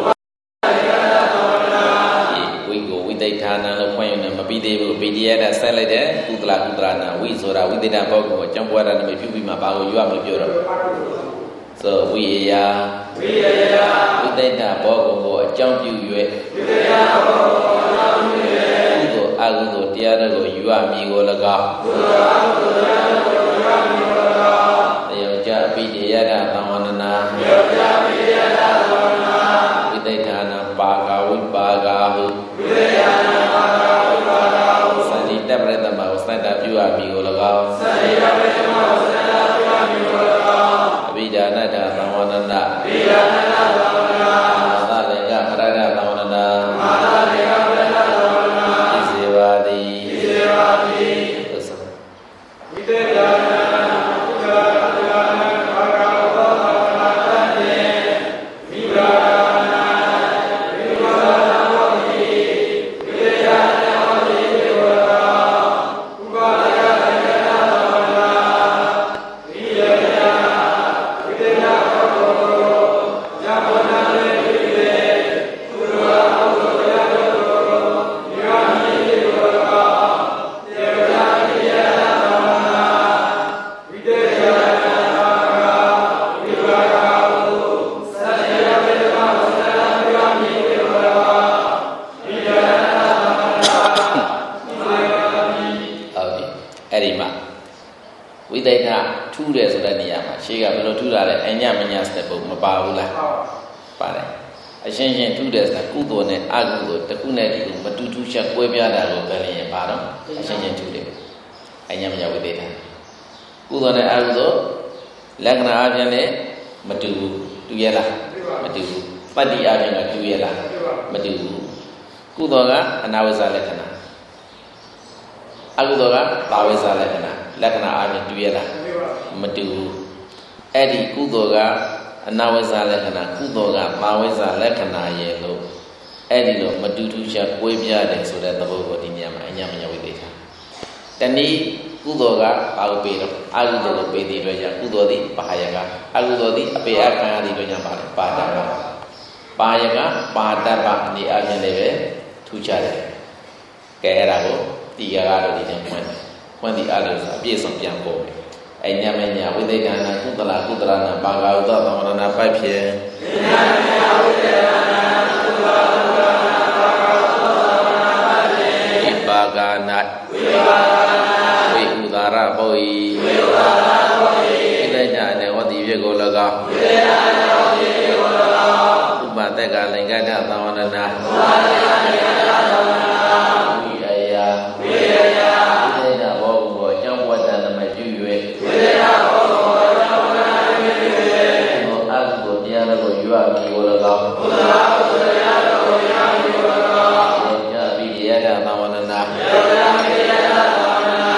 ဝိကိုဝိသိဋ္ဌာနလို့ဖွင့်ရနေမပြီးသေးဘူးပိဋိယတဆက်လိုက်တဲ့ကုသလကုသလနာဝိဆိုတာဝိသိဋ္ဌာဘောကိုအကြောင်းပွားတာနဲ့ပြုပြီးမှဘာကိုယူရမလို့ပြောတော့ဆိုဝိယယဝိယယဝိသိဋ္ဌာဘောကိုအကြောင်းပြု၍ဝိသိဋ္ဌာဘောကိုအကြောင်းပြု၍ကုသိုလ်အကုသိုလ်တရားတွေကိုယူရမည်ကို၎င်းကုသိုလ်အကုသိုလ်တရားတွေကိုယူရမည်ကို၎င်းယောကြပိဋိယတသဝနနာယောကြပိဋိယတသဝနနာဝိသိဋ္ဌာနပါကဝိပါကဟုဝိသိဋ္ဌာနပါကဝိပါကဟုသတိတပ္ပရတမကိုစတ္တပြုရမည်ကို၎င်းသတိတပ္ပရတမကိုစတ္တပြုရမည်ကို၎င်းအဘိဓာနတသဝနနာအဘိဓာနတသဝနနာသာသလေကပရဒသဝနနာသာသလေကပရဒသဝနနာဣဇေဝတိဣဇေဝတိဝိသေယနာဥက္ကဋ္ဌဘာဂဝသောသဝနာတတေမိဂာနာမိဂာနာဝတိဝိသေယနာဝတိဒေဝရာဥပဒယသင်္ကတသဝနာဝိယယဝိသေယဘောဂောဇာဝနာလေဝိသေကုရဝအုဒ္ဒယတောယောမိဒေဝရာဒေဝရာပိယသဝနာဝိသေယနာဝိပါကဟုသတိယဝိပါကသတ္တယောမိဒေဝရာဝိဒနာသမနာဝိပါကမိဟုတ်ပြီအဲ့ဒီမှာဝိသိဋ္ဌာထူးတယ်ဆိုတဲ့နေရာမှာရှေးကဘယ်လိုထူးတာလဲအညမညာစတဲ့ပုံမပါဘူးလားပါတယ်အရှင်းရှင်းထူးတယ်ဆိုတာကုသိုလ်နဲ့အကုသိုလ်တစ်ခုနဲ့တစ်ခုမတူတူချက်ကွဲပြားတာကိုပဲရင်ပါတော့အရှင်းရှင်းထူးတယ်အညမညာဝိသိဋ္ဌာကုသိုလ်နဲ့အကုသိုလ်လက္ခဏာအပြင်လည်းမတူဘူးတူရဲ့လားမတူဘူးပတ္တိအပြင်ကတူရဲ့လားမတူဘူးကုသိုလ်ကအနာဝိဇ္ဇလက္ခဏာအကုသိုလ်ကဘာဝိဇ္ဇလက္ခဏာလက္ခဏာအပြင်တူရဲ့လားမတူဘူးအဲ့ဒီကုသိုလ်ကအနာဝိဇ္ဇလက္ခဏာကုသိုလ်ကဘာဝိဇ္ဇလက္ခဏာရဲ့လို့အဲ့ဒီလိုမတူတူချက်ကွဲပြားတယ်ဆိုတဲ့သဘောကိုဒီနေရာမှာအညမညာဝိသေသတနည်းကုသိုလ်ကဘာကိုပေးတော့အကုသိုလ်ကိုပေးတဲ့အတွက်ကြောင့်ကုသိုလ်သည်ပါယကအကုသိုလ်သည်အပေအခံရတဲ့အတွက်ကြောင့်ပါတယ်ပါဒပါပါယကပါဒပါအနေအချင်းလည်းပဲထူးခြားတယ်ကဲအဲ့ဒါကိုတီဃာကတော့ဒီတင်ဖွင့်တယ်ဖွင့်ဒီအားလို့ဆိုအပြည့်စုံပြန်ပေါ်တယ်အညမညာဝိသေကနာကုသလကုသလနာဘာဂဝတ္တသဝရဏပိုက်ဖြင့်အညမညာဝိသေကနာကုသလကုသလနာဘာဂဝတ္တသဝရဏပိုက်ဖြင့်ဝိပါကနာဝိပါကနာဝိဥဒါရပုရိဝိဥဒါရပုရိဝိသေကအနေဝတိပြေကို၎င်းဝိသေကအနေဝတိပြေကို၎င်းဥပတက်ကလင်္ကတ္တသဝရဏဥပတက်ကလင်္ကတ္တသဝရဏဝိအယဝိအယဝိသေကဘောကိုအကြောင်းပွားတဲ့နမပြု၍ဝိသေကဘောကိုအကြောင်းပွားတဲ့နမပြု၍ဘုရားအကုသိုလ်တရားတို့ကိုယူရမည်ကို၎င်းဘုရားအကုသိုလ်တရားတို့ကိုယူရမည်ကို၎င်းယောကြပိယတသဝနနာယောကြပိယတသဝနနာ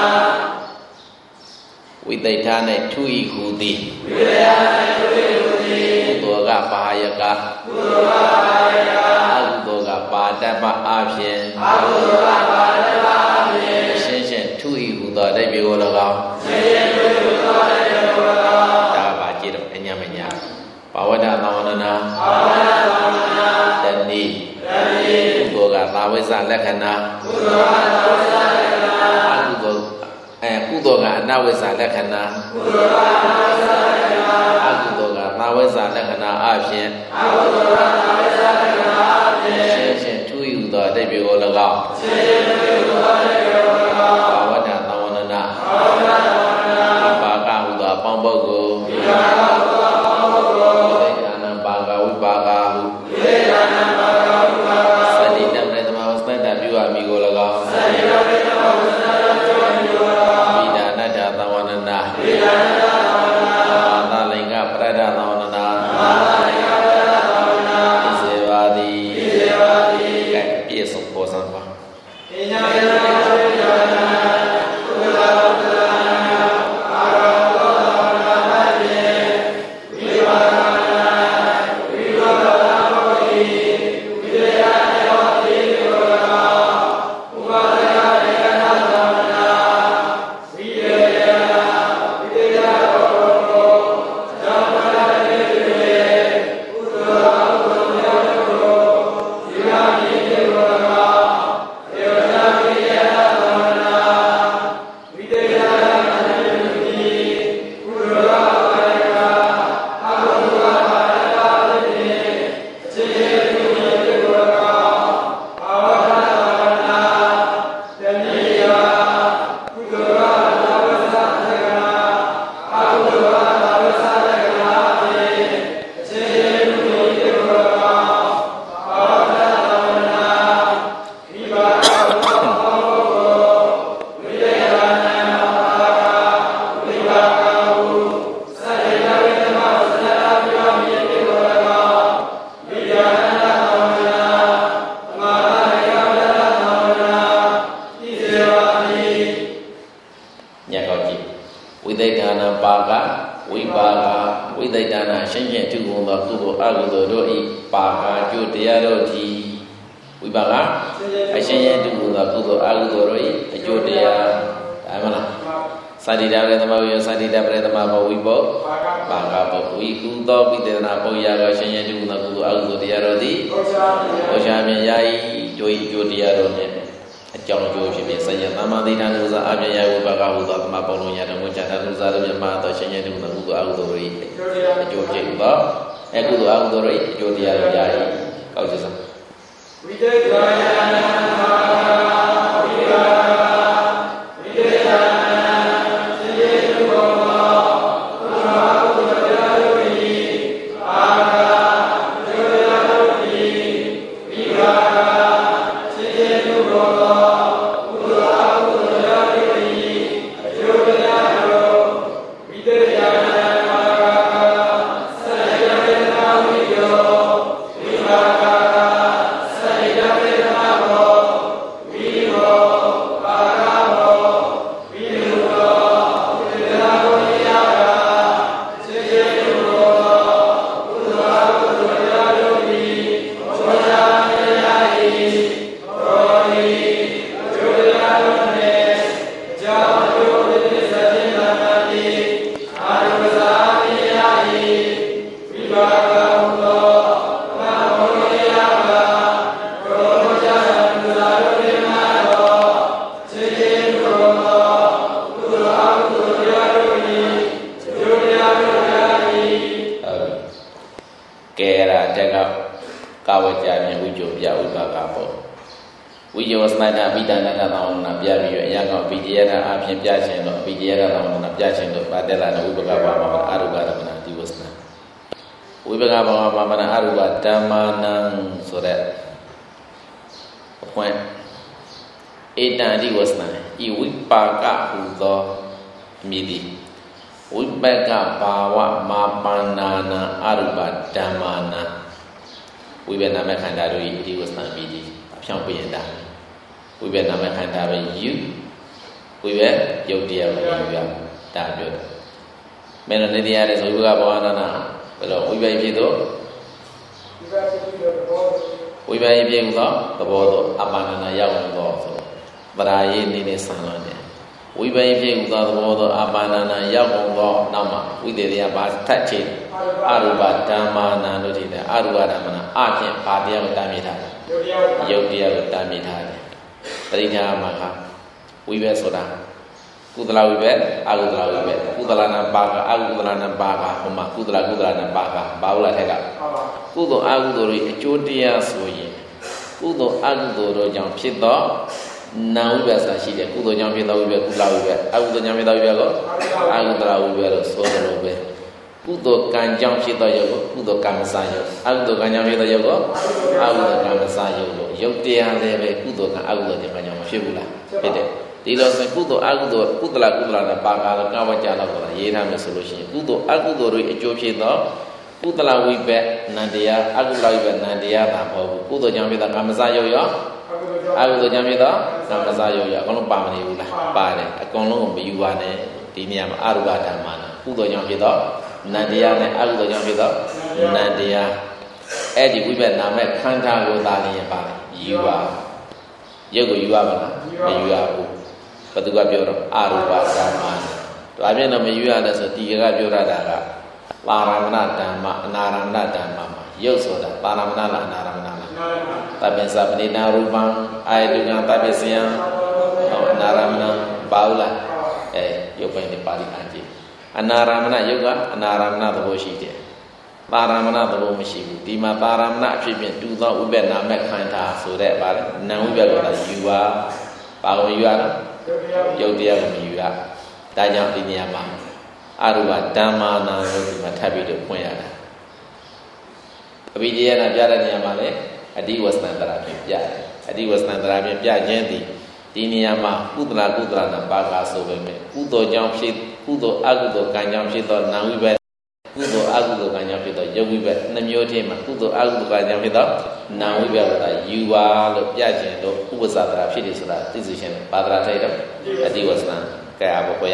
ဝိသိဋ္ဌာ၌ထူဤဟူသည်ဝိသေယ၌ထူဤဟူသည်ကုသိုလ်ကပါယကကုသိုလ်ကပါယကအကုသိုလ်ကပါတ္တပအဖြင့်အကုသိုလ်ကပါတ္တပအဖြင့်ရှင်းရှင်းထူဤဟူသောအဓိပ္ပာယ်ကို၎င်းရှင်းရှင်းထူဤဟူသောအဓိပ္ပာယ်ကို၎င်းဒါပါကြည့်တော့အညမညာဘာဝတ္တသဝနနာဘာဝတ္တသဝနနာတဏိတဏိကုသိုလ်ကသာဝိဇ္ဇလက္ခဏာကုသိုလ်ကသာဝိဇ္ဇလက္ခဏာအကုသိုလ်အဲကုသိုလ်ကအနဝိဇ္ဇလက္ခဏာကုသိုလ်ကအနဝိဇ္ဇလက္ခဏာအကုသိုလ်ကသာဝိဇ္ဇလက္ခဏာအဖြင့်အကုသိုလ်ကသာဝိဇ္ဇလက္ခဏာအဖြင့်ရှင်းရှင်းထူးယူသောအဓိပ္ပာယ်ကို၎င်းရှင်းရှင်းထူးယူသောအဓိပ္ပာယ်ကို၎င်းဘာဝတ္တသဝနနာဘာဝတ္တသဝနနာပါကဟုသောအပေါင်းပုဂ္ဂိုလ်ဒီပါကဟုသောအပေါင်းပုဂ္ဂိုလ်ဝိသေကနာပါကဝိပါကဟုဝိသေကနာပါကဝိပါကသတိတပ္ပရသမဝသတ္တပြုရမည်ကို၎င်းသတိတပ္ပရသမဝသတ္တပြုရမည်ကို၎င်းဝိဒာနတ္တသဝနနာဝိဒာနတ္တသဝနနာသာလင်္ကပရဒသဝနနာသာလင်္ကပရဒသဝနနာဣဇေဝတိဣဇေဝတိကဲပြည့်စုံပေါ်စံပါအညမညာဝိသေကနာကုသလကုသလနာအာရတောသဝနာပိုက်ဖြင့်ဝိပါကနာဝိပါကနာပုရိဝိသေယနေဝတိကို၎င်းဥပဒကလင်္ကတသဝနာဝိယယဝိသေယဝိပါကဝိသိတနာရှင်းရှင်းထုကုန်သောကုသိုလ်အကုသိုလ်တို့ဤပါကကျိုးတရားတို့သည်ဝိပါကအရှင်းရှင်းထုကုန်သောကုသိုလ်အကုသိုလ်တို့ဤအကျိုးတရားဒါမှမလားသတိတာပရိသမဝိယသတိတာပရိသမဘောဝိဘောပါကဘောဝိကုသောပိတေနာဘောရာကရှင်းရှင်းထုကုန်သောကုသိုလ်အကုသိုလ်တရားတို့သည်ဘောရှာမြင်ရာဤကျိုးဤကျိုးတရားတို့နှင့်အကြောင်းကျိုးဖြစ်ဖြစ်ဆရာသမ္မာသီတာနုဇာအပြည့်ရဝိပါကဟုသောသမဘောလုံးရတမောချတာနုဇာတို့မြတ်မှာသောရှင်းရှင်းထုကုန်သောကုသိုလ်အကုသိုလ်တို့၏အကျိုးဖြစ်သောအကုသိုလ်အကုသိုလ်တို့၏အကျိုးတရားတို့ရာ၏ကောက်ကြစမ်းဝိတေကယနာဝိပါဝိတေကထက်ချေအရူပဓမ္မာနာလို့ထင်တယ်အရူပဓမ္မနာအဖြင့်ဘာတရားကိုတားမြစ်ထားတယ်ယုတ်တရားကိုတားမြစ်ထားတယ်ပရိဒါမှာကဝိဘက်ဆိုတာကုသလဝိဘက်အကုသလဝိဘက်ကုသလနာပါကအကုသလနာပါကဟိုမှာကုသလကုသလနာပါကဘာဝလာထက်ကကုသိုလ်အကုသိုလ်တွေအကျိုးတရားဆိုရင်ကုသိုလ်အကုသိုလ်တို့ကြောင့်ဖြစ်သောနာဝိဘက်ဆိုတာရှိတယ်ကုသိုလ်ကြောင့်ဖြစ်သောဝိဘက်ကုသလဝိဘက်အကုသိုလ်ကြောင့်ဖြစ်သောဝိဘက်ကိုအကုသလဝိဘက်လို့ဆိုတယ်လို့ပဲကုသိုလ်ကံကြောင့်ဖြစ်သောယုတ်ကိုကုသိုလ်ကံမစာယုတ်အကုသိုလ်ကံကြောင့်ဖြစ်သောယုတ်ကိုအကုသိုလ်ကံမစာယုတ်လို့ယုတ်တရားလည်းပဲကုသိုလ်ကံအကုသိုလ်ကံကြောင့်မဖြစ်ဘူးလားဖြစ်တယ်ဒီလိုဆိုကုသိုလ်အကုသိုလ်ကုသလကုသလနဲ့ပါကာလကဝကြတော့ဆိုတာရေးထားမယ်ဆိုလို့ရှိရင်ကုသိုလ်အကုသိုလ်တွေအကျိုးဖြစ်သောကုသလဝိဘက်နန္တရားအကုသလဝိဘက်နန္တရားသာမဟုတ်ဘူးကုသိုလ်ကြောင့်ဖြစ်သောကံမစာယုတ်ရောအကုသိုလ်ကြောင့်ဖြစ်သောကံမစာယုတ်ရောအကုန်လုံးပါမနေဘူးလားပါတယ်အကုန်လုံးကိုမယူပါနဲ့ဒီနေရာမှာအရူပဓမ္မနာကုသိုလ်ကြောင့်ဖြစ်သောနန္တရားနဲ့အကုသိုလ်ကြောင့်ဖြစ်သောနန္တရားအဲ့ဒီဝိဘက်နာမဲ့ခန္ဓာကိုသာလျင်ပါယူပါရုပ်ကိုယူရပါလားမယူရဘူးဘယ်သူကပြောတော့အရူပဓမ္မနာဒါပြင်တော့မယူရတယ်ဆိုဒီကပြောရတာကပါရမဏဓမ္မအနာရမဏဓမ္မမှာရုပ်ဆိုတာပါရမဏလားအနာရမဏလားတပ္ပင်္စပဏိနာရူပံအာယတုကံတပ္ပစ္စယံအနာရမဏပါဥလားအဲရုပ်ပိုင်းတွေပါဠိအကြည့်အနာရမဏယုတ်ကအနာရမဏသဘောရှိတယ်ပါရမဏသဘောမရှိဘူးဒီမှာပါရမဏအဖြစ်ဖြင့်တူသောဥပ္ပနာမဲ့ခန္ဓာဆိုတဲ့ပါလေနံဥပ္ပလောကယူပါပါဝင်ယူရတော့ယုတ်တရားကိုမယူရဒါကြောင့်ဒီနေရာမှာအရူပဓမ္မာနာလို့ဒီမှာထပ်ပြီးတော့ဖွင့်ရတာအဘိဓိယနာပြတဲ့နေရာမှာလည်းအဓိဝဆန္တရာဖြင့်ပြတယ်အဓိဝဆန္တရာဖြင့်ပြခြင်းသည်ဒီနေရာမှာကုသလကုသလနာပါကဆိုပေမဲ့ကုသိုလ်ကြောင့်ဖြစ်ကုသိုလ်အကုသိုလ်ကံကြောင့်ဖြစ်သောနာဝိဘက်ကုသိုလ်အကုသိုလ်ကံကြောင့်ဖြစ်သောယုတ်ဝိဘက်နှမျိုးထဲမှာကုသိုလ်အကုသိုလ်ကံကြောင့်ဖြစ်သောနာဝိဘက်ကယူပါလို့ပြခြင်းလို့ဥပ္ပဇာတရာဖြစ်တယ်ဆိုတာသိစေခြင်းပါဒရာထိုက်တော့အဓိဝဆန္ကဲအဘောပေါ်ရ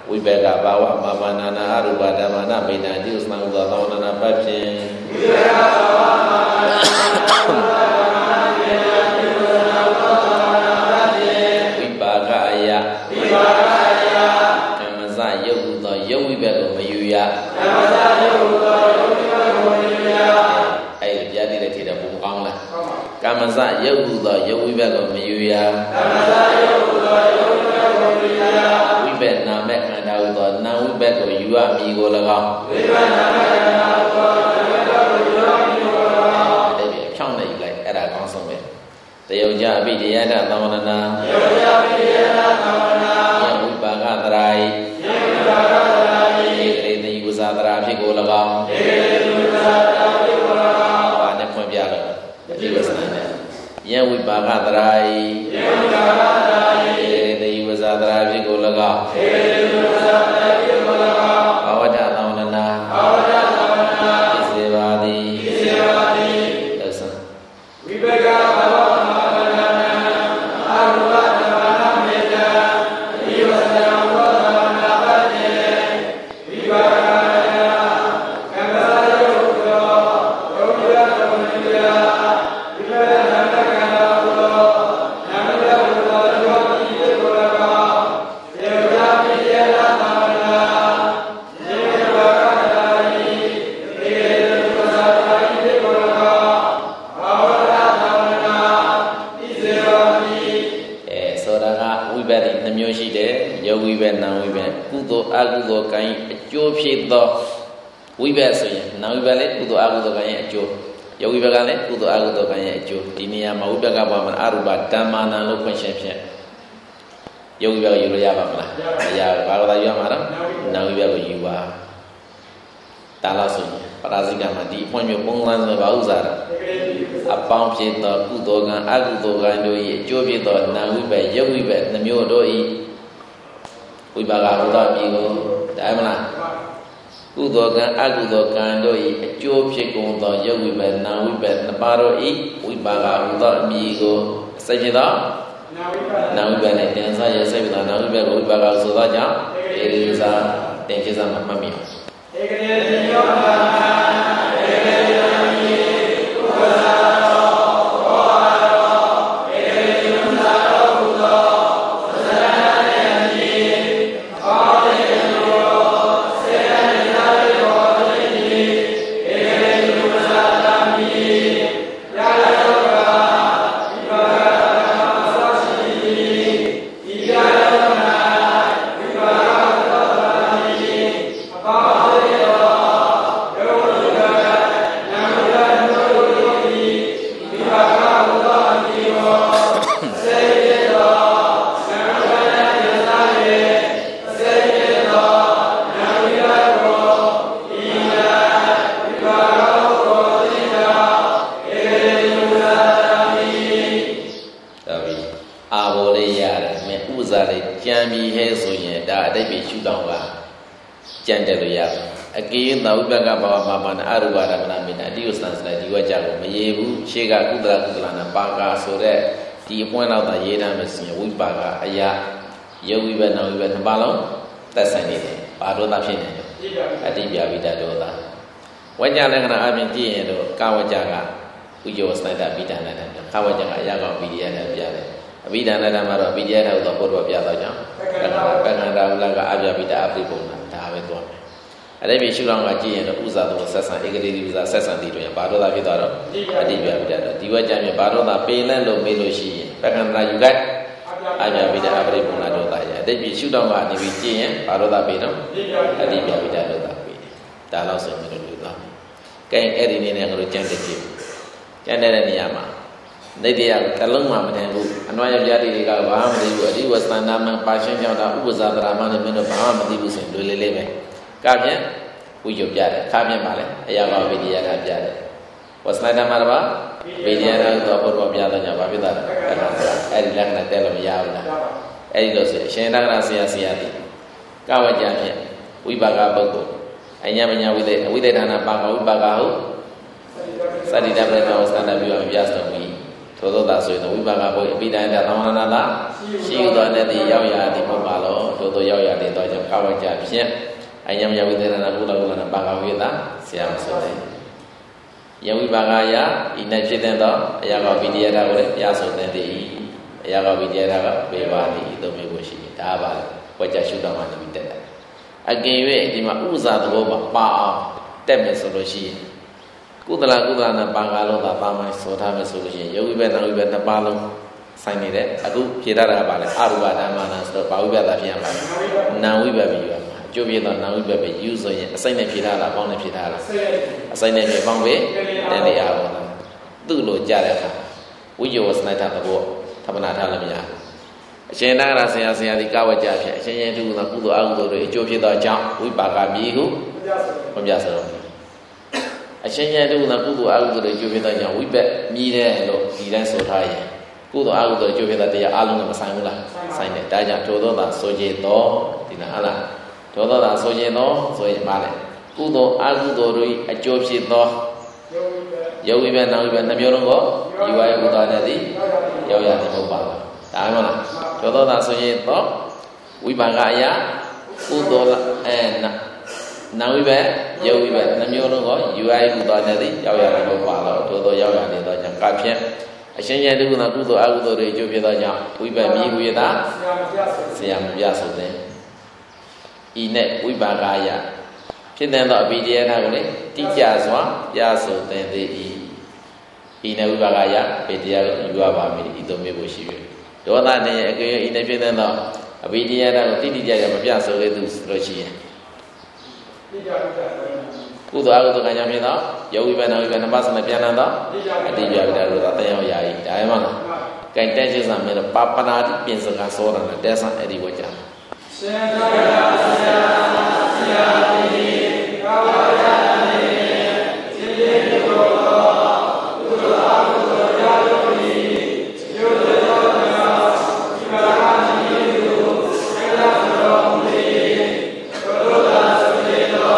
ဝိဘကဘာဝမဘာနာနာအရူပဓမ္မနာမိဏတိဥစ္စနာဥဒသောနာနာပတ်ဖြင့်ဝိဘကဘာဝမဘာနာနာအရူပဓမ္မနာမိဏတိဥစ္စနာဥဒသောနာနာပတ်ဖြင့်ဝိပါကအယဝိပါကအယကမ္မဇယုတ်ဟုသောယုတ်ဝိဘကိုမယူရကမ္မဇယုတ်ဟုသောယုတ်ဝိဘကိုမယူရအဲ့ဒီပြတိတဲ့ထေတဲ့ဘုံကောင်းလားကမ္မဇယုတ်ဟုသောယုတ်ဝိဘကိုမယူရကမ္မဇယုတ်ဟုသောယုတ်ဝိဘကိုမယူရဝိဘနာမဲ့ခန္ဓာဟုသောနာဝိဘကိုယူရမည်ကို၎င်းဝိဘနာမဲ့ခန္ဓာဟုသောနာဝိဘကိုယူရမည်ကို၎င်းအဲ့ဒီဖြောင်းနေယူလိုက်အဲ့ဒါကောင်းဆုံးပဲတယုံကြအပိတရားတသမဏနာတယုံကြအပိတရားတသမဏနာယဝိပါကတရာယယဝိပါကတရာယဧကရေတိဝဇာတရာဖြစ်ကို၎င်းဧကရေတိဝဇာတရာဖြစ်ကို၎င်းဘာနဲ့ဖွင့်ပြလို့ဒီဝဇနာနဲ့ယဝိပါကတရာယယဝိပါကတရာယဧကရေတိဝဇာတရာဖြစ်ကို၎င်းဧကရေတိဝဇာတရာဖြစ်ကို၎င်းဘာဝတ္တသမဏနာဘာဝတ္တသမဏနာဣစေပါတိဣစေပါတိသစ္စာဝိဘကဘာဝအကုသိုလ်ကံအကျိုးဖြစ်သောဝိဘတ်ဆိုရင်နာဝိဘတ်လည်းကုသိုလ်အကုသိုလ်ကံရဲ့အကျိုးယောဂီဘက်ကလည်းကုသိုလ်အကုသိုလ်ကံရဲ့အကျိုးဒီနေရာမှာဝိဘတ်ကဘာမှအရူပဓမ္မာနံလို့ဖွင့်ရှင်းဖြင့်ယောဂီဘက်ကယူလို့ရပါမလားမရဘူးဘာလို့သာယူရမှာလဲနာဝိဘတ်ကိုယူပါဒါလို့ဆိုရင်ပရာဇိကမှာဒီအဖွင့်မျိုးပုံစံဆိုဘာဥစ္စာလဲအပေါင်းဖြစ်သောကုသိုလ်ကံအကုသိုလ်ကံတို့၏အကျိုးဖြစ်သောနာဝိဘတ်ယောဂီဘတ်နှမျိုးတို့၏ဝိပါကဟောတာပြီကိုဒါမှမလားကုသိုလ်ကံအကုသိုလ်ကံတို့၏အကျိုးဖြစ်ကုန်သောယုတ်ဝိပ္ပနာဝိပ္ပနှစ်ပါးတို့၏ဝိပါကဟောတာအမည်ကိုစိတ်ဖြစ်သောနာဝိပ္ပနဲ့တင်စားရစိတ်ဖြစ်သောနာဝိပ္ပကိုဝိပါကဆိုသောကြောင့်ဧရိစာတင်ဖြစ်စာမှာမှတ်မိအောင်ဧကရေတိယောနာဧကရေတိဥပ္ပဒါကြံတယ်လို့ရပါအကေယသဝိပကဘာဝမာမနာအရူပဓမ္မနာမိနာအတိယသံစလိုက်ဒီဝကြကိုမရေဘူးရှေ့ကကုသလကုသလနာပါကာဆိုတဲ့ဒီအပွင့်တော့သာရေးထားမယ်ဆိုရင်ဝိပါကအရာယောဝိပနာဝိပနှစ်ပါးလုံးသက်ဆိုင်နေတယ်ဘာလို့သာဖြစ်နေလဲအတိပြပိတဒေါသဝကြလက္ခဏာအပြင်ကြည့်ရင်တော့ကာဝကြကဥယောစနတပိဋကနာတကာဝကြကအရာကောင်ပိဋကနာပြတယ်အပိဋကနာတမှာတော့ပိဋကနာဟုသောဘုရားပြသောကြောင့်ပက္ခန္တာဥလကအပြပိတအပိပုံနာဒါပဲသွားမယ်အဲ့ဒီရှုလောင်းကကြည့်ရင်တော့ဥဇာသောဆက်ဆံဧကတိဥဇာဆက်ဆံတည်တွင်ဘာလို့သာဖြစ်သွားတော့အတိပြပိတတော့ဒီဝကြမြဘာလို့သာပေလက်လို့မေးလို့ရှိရင်ပက္ခန္တာယူကအပြပိတအပိပုံနာတော့တာရအဲ့ဒီရှုလောင်းကနေပြီးကြည့်ရင်ဘာလို့သာပေတော့အတိပြပိတတော့တာပေတယ်ဒါတော့ဆိုရင်တို့သွားမယ်ကဲအဲ့ဒီနေနဲ့ငါတို့ကြံတဲ့ကြည့်ကြံတဲ့နေရာမှာနေတရားကလုံးမှမတန်ဘူးအနွားရပြားတွေကဘာမှမသိဘူးအဒီဝသန္တာမပါရှင်းကြောင့်ဒါဥပဇာပရာမနဲ့မင်းတို့ဘာမှမသိဘူးဆိုရင်လွယ်လေးလေးပဲကပြန်ဝိညုပြတယ်ခါပြန်ပါလေအရာကဝိဒိယကပြတယ်ဝသန္တာမရပါဝိဒိယကတော့ဘုရားပြတော့ညာဘာဖြစ်တာလဲအဲ့ဒီလက္ခဏာတဲလို့မရဘူးလားအဲ့ဒီလို့ဆိုအရှင်တက္ကရာဆရာဆရာတိကဝကြဖြင့်ဝိပါကပုဂ္ဂိုလ်အညာမညာဝိသေဝိသေဌာနပါကဝိပါကဟုသတိတပ္ပရောသန္တာပြုအောင်ပြဆိုပြီးသောသောတာဆိုရင်ဝိပါကဘုအပိဒိုင်တာသမဏနာတာရှိဥသောနဲ့ဒီရောက်ရသည်မဟုတ်ပါလို့သောသောရောက်ရတဲ့တော့ကြောင့်ကာဝကြဖြင့်အယံယဝိသေနနာကုလကုလနာပါကဝိတာဆရာမဆိုတယ်ယဝိပါကယဤ၌ဖြစ်တဲ့အရာကဗိတယတာကိုလည်းပြဆိုတဲ့တည်းအရာကဗိတယတာကပေပါသည်ဤသို့မျိုးကိုရှိတယ်ဒါပါလေဝကြရှုတော်မှာတမိတက်တယ်အကင်၍ဒီမှာဥဇာသဘောမှာပါအောင်တက်မယ်ဆိုလို့ရှိရင်ကုသလကုသနာပါကားလုံးသာပါမိုင်းဆိုထားမယ်ဆိုလို့ရှိရင်ယောဂိဘက်နာဝိဘက်နှစ်ပါးလုံးဆိုင်နေတယ်အခုဖြေထားတာကပါလေအရူပဓမ္မနာဆိုတော့ဘာဝိဘက်သာဖြစ်ရမှာနာဝိဘက်ပြီးရမှာအကျိုးပြတော့နာဝိဘက်ပဲယူဆိုရင်အစိမ့်နဲ့ဖြေထားတာပေါင်းနဲ့ဖြေထားတာအစိမ့်နဲ့ဖြေပေါင်းပဲတန်တရားပေါ့လားသူ့လိုကြတဲ့အခါဝိယောဝစနတသဘောသဗ္ဗနာထားလည်းမရအရှင်နာဂရဆရာဆရာဒီကဝကြဖြစ်အရှင်ရင်တုသောကုသိုလ်အကုသိုလ်တွေအကျိုးဖြစ်သောကြောင့်ဝိပါကမြည်ဟုမပြဆိုတော့အရှင်ရင်တုသောကုသိုလ်အကုသိုလ်တွေအကျိုးဖြစ်သောကြောင့်ဝိပက်မြည်တယ်လို့ဒီတိုင်းဆိုထားရင်ကုသိုလ်အကုသိုလ်အကျိုးဖြစ်တဲ့တရားအလုံးနဲ့မဆိုင်ဘူးလားဆိုင်တယ်ဒါကြောင့်ထိုသောသာဆိုကြတော့ဒီလားဟုတ်လားထိုသောသာဆိုကြတော့ဆိုရင်ပါလေကုသိုလ်အကုသိုလ်တွေအကျိုးဖြစ်သောယောဂိဘက်နာဝိဘက်နှမျိုးလုံးကိုယူဝါယကုသိုလ်နဲ့သည်ရောက်ရတယ်ဟုတ်ပါလားဒါမှမလားထိုသောသာဆိုရင်တော့ဝိပါကအရာကုသိုလ်အဲနာဝိဘက်ယောဂိဘက်နှမျိုးလုံးကိုယူဝါယကုသိုလ်နဲ့သည်ရောက်ရတယ်ဟုတ်ပါလားထိုသောရောက်ရတယ်တော့ကြောင့်ကဖြင့်အရှင်ရဲ့တုကုသကုသိုလ်အကုသိုလ်တွေအကျိုးဖြစ်သောကြောင့်ဝိပက်မြည်ဝိတာဆရာမပြဆိုတဲ့ဤနဲ့ဝိပါကယဖြစ်တဲ့သောအဘိဓိယနာကိုလည်းတိကျစွာပြဆိုတဲ့သည်ဤနဲ့ဝိပါကယပေတရားကိုယူရပါမည်ဤသို့မျိုးကိုရှိပြီဒေါသနဲ့အကယ်၍ဤနဲ့ဖြစ်တဲ့သောအဘိဓိယနာကိုတိတိကျကျမပြဆိုခဲ့သူဆိုလို့ရှိရင်ကုသိုလ်အကုသိုလ်ကံကြောင့်ဖြစ်သောယောဂိဘက်နာဝိဘက်နှစ်ပါးစနဲ့ပြန်လာသောအတိပြဝိဒါလို့သာတရားရည်ဒါမှမဟုတ်ကဲတဲ့ကျစမယ်ပပနာတိပြင်စကားစောတာနဲ့တဲဆန်အဲ့ဒီဝကြရှင်သာယာဆရာဆရာတိကာဝရတိစေတေဘောကုသိုလ်အကုသိုလ်ရာလို့ဒီယောဇောနာဒီပါဟာနိယုဆေလာတော်မူ၏သောတာစေတော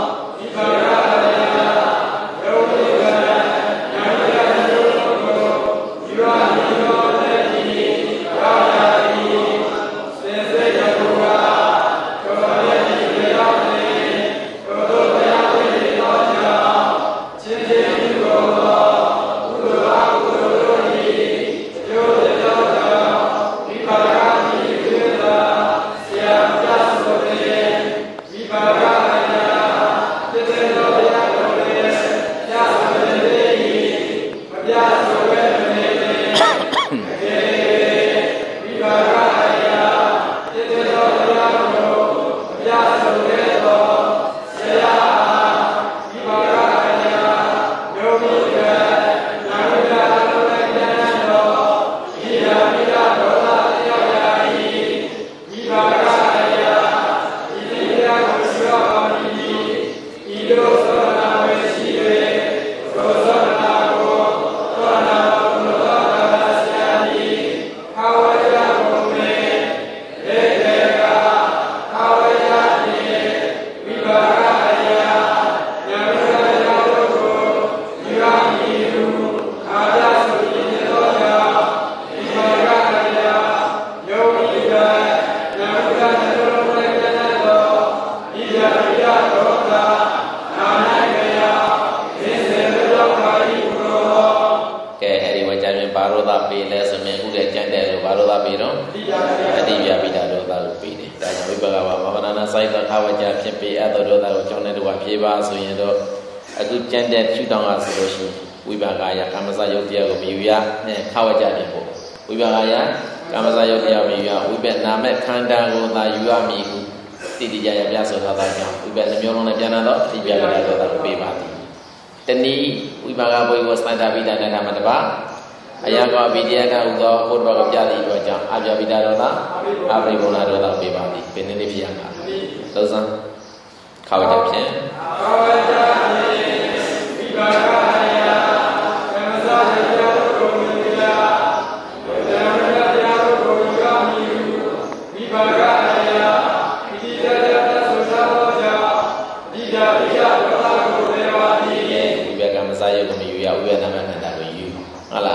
အယံကောအဘိဓိယနာဟုသောဘုရားကပြသည့်အတွက်ကြောင့်အပြပိတာတော်သာအပရိဘုဏတော်သာပေးပါသည်ဘယ်နည်းလေးဖြစ်ရမှာလဲသုံးစမ်းခါဝကြဖြင့်ခါဝကြဖြင့်ဝိပါကယကမ္မဇာတရားတော်ကိုမြင်ရဝိဇာတရားတော်ကိုယူရမည်ဝိပါကယဣတိတတသုသာတော်ကြောင့်ဒီကြပိယတော်ကိုပေးပါသည်ဝိပါကမ္မဇာယကိုမယူရဝိပဿနာခန္ဓာကိုယူဟုတ်လား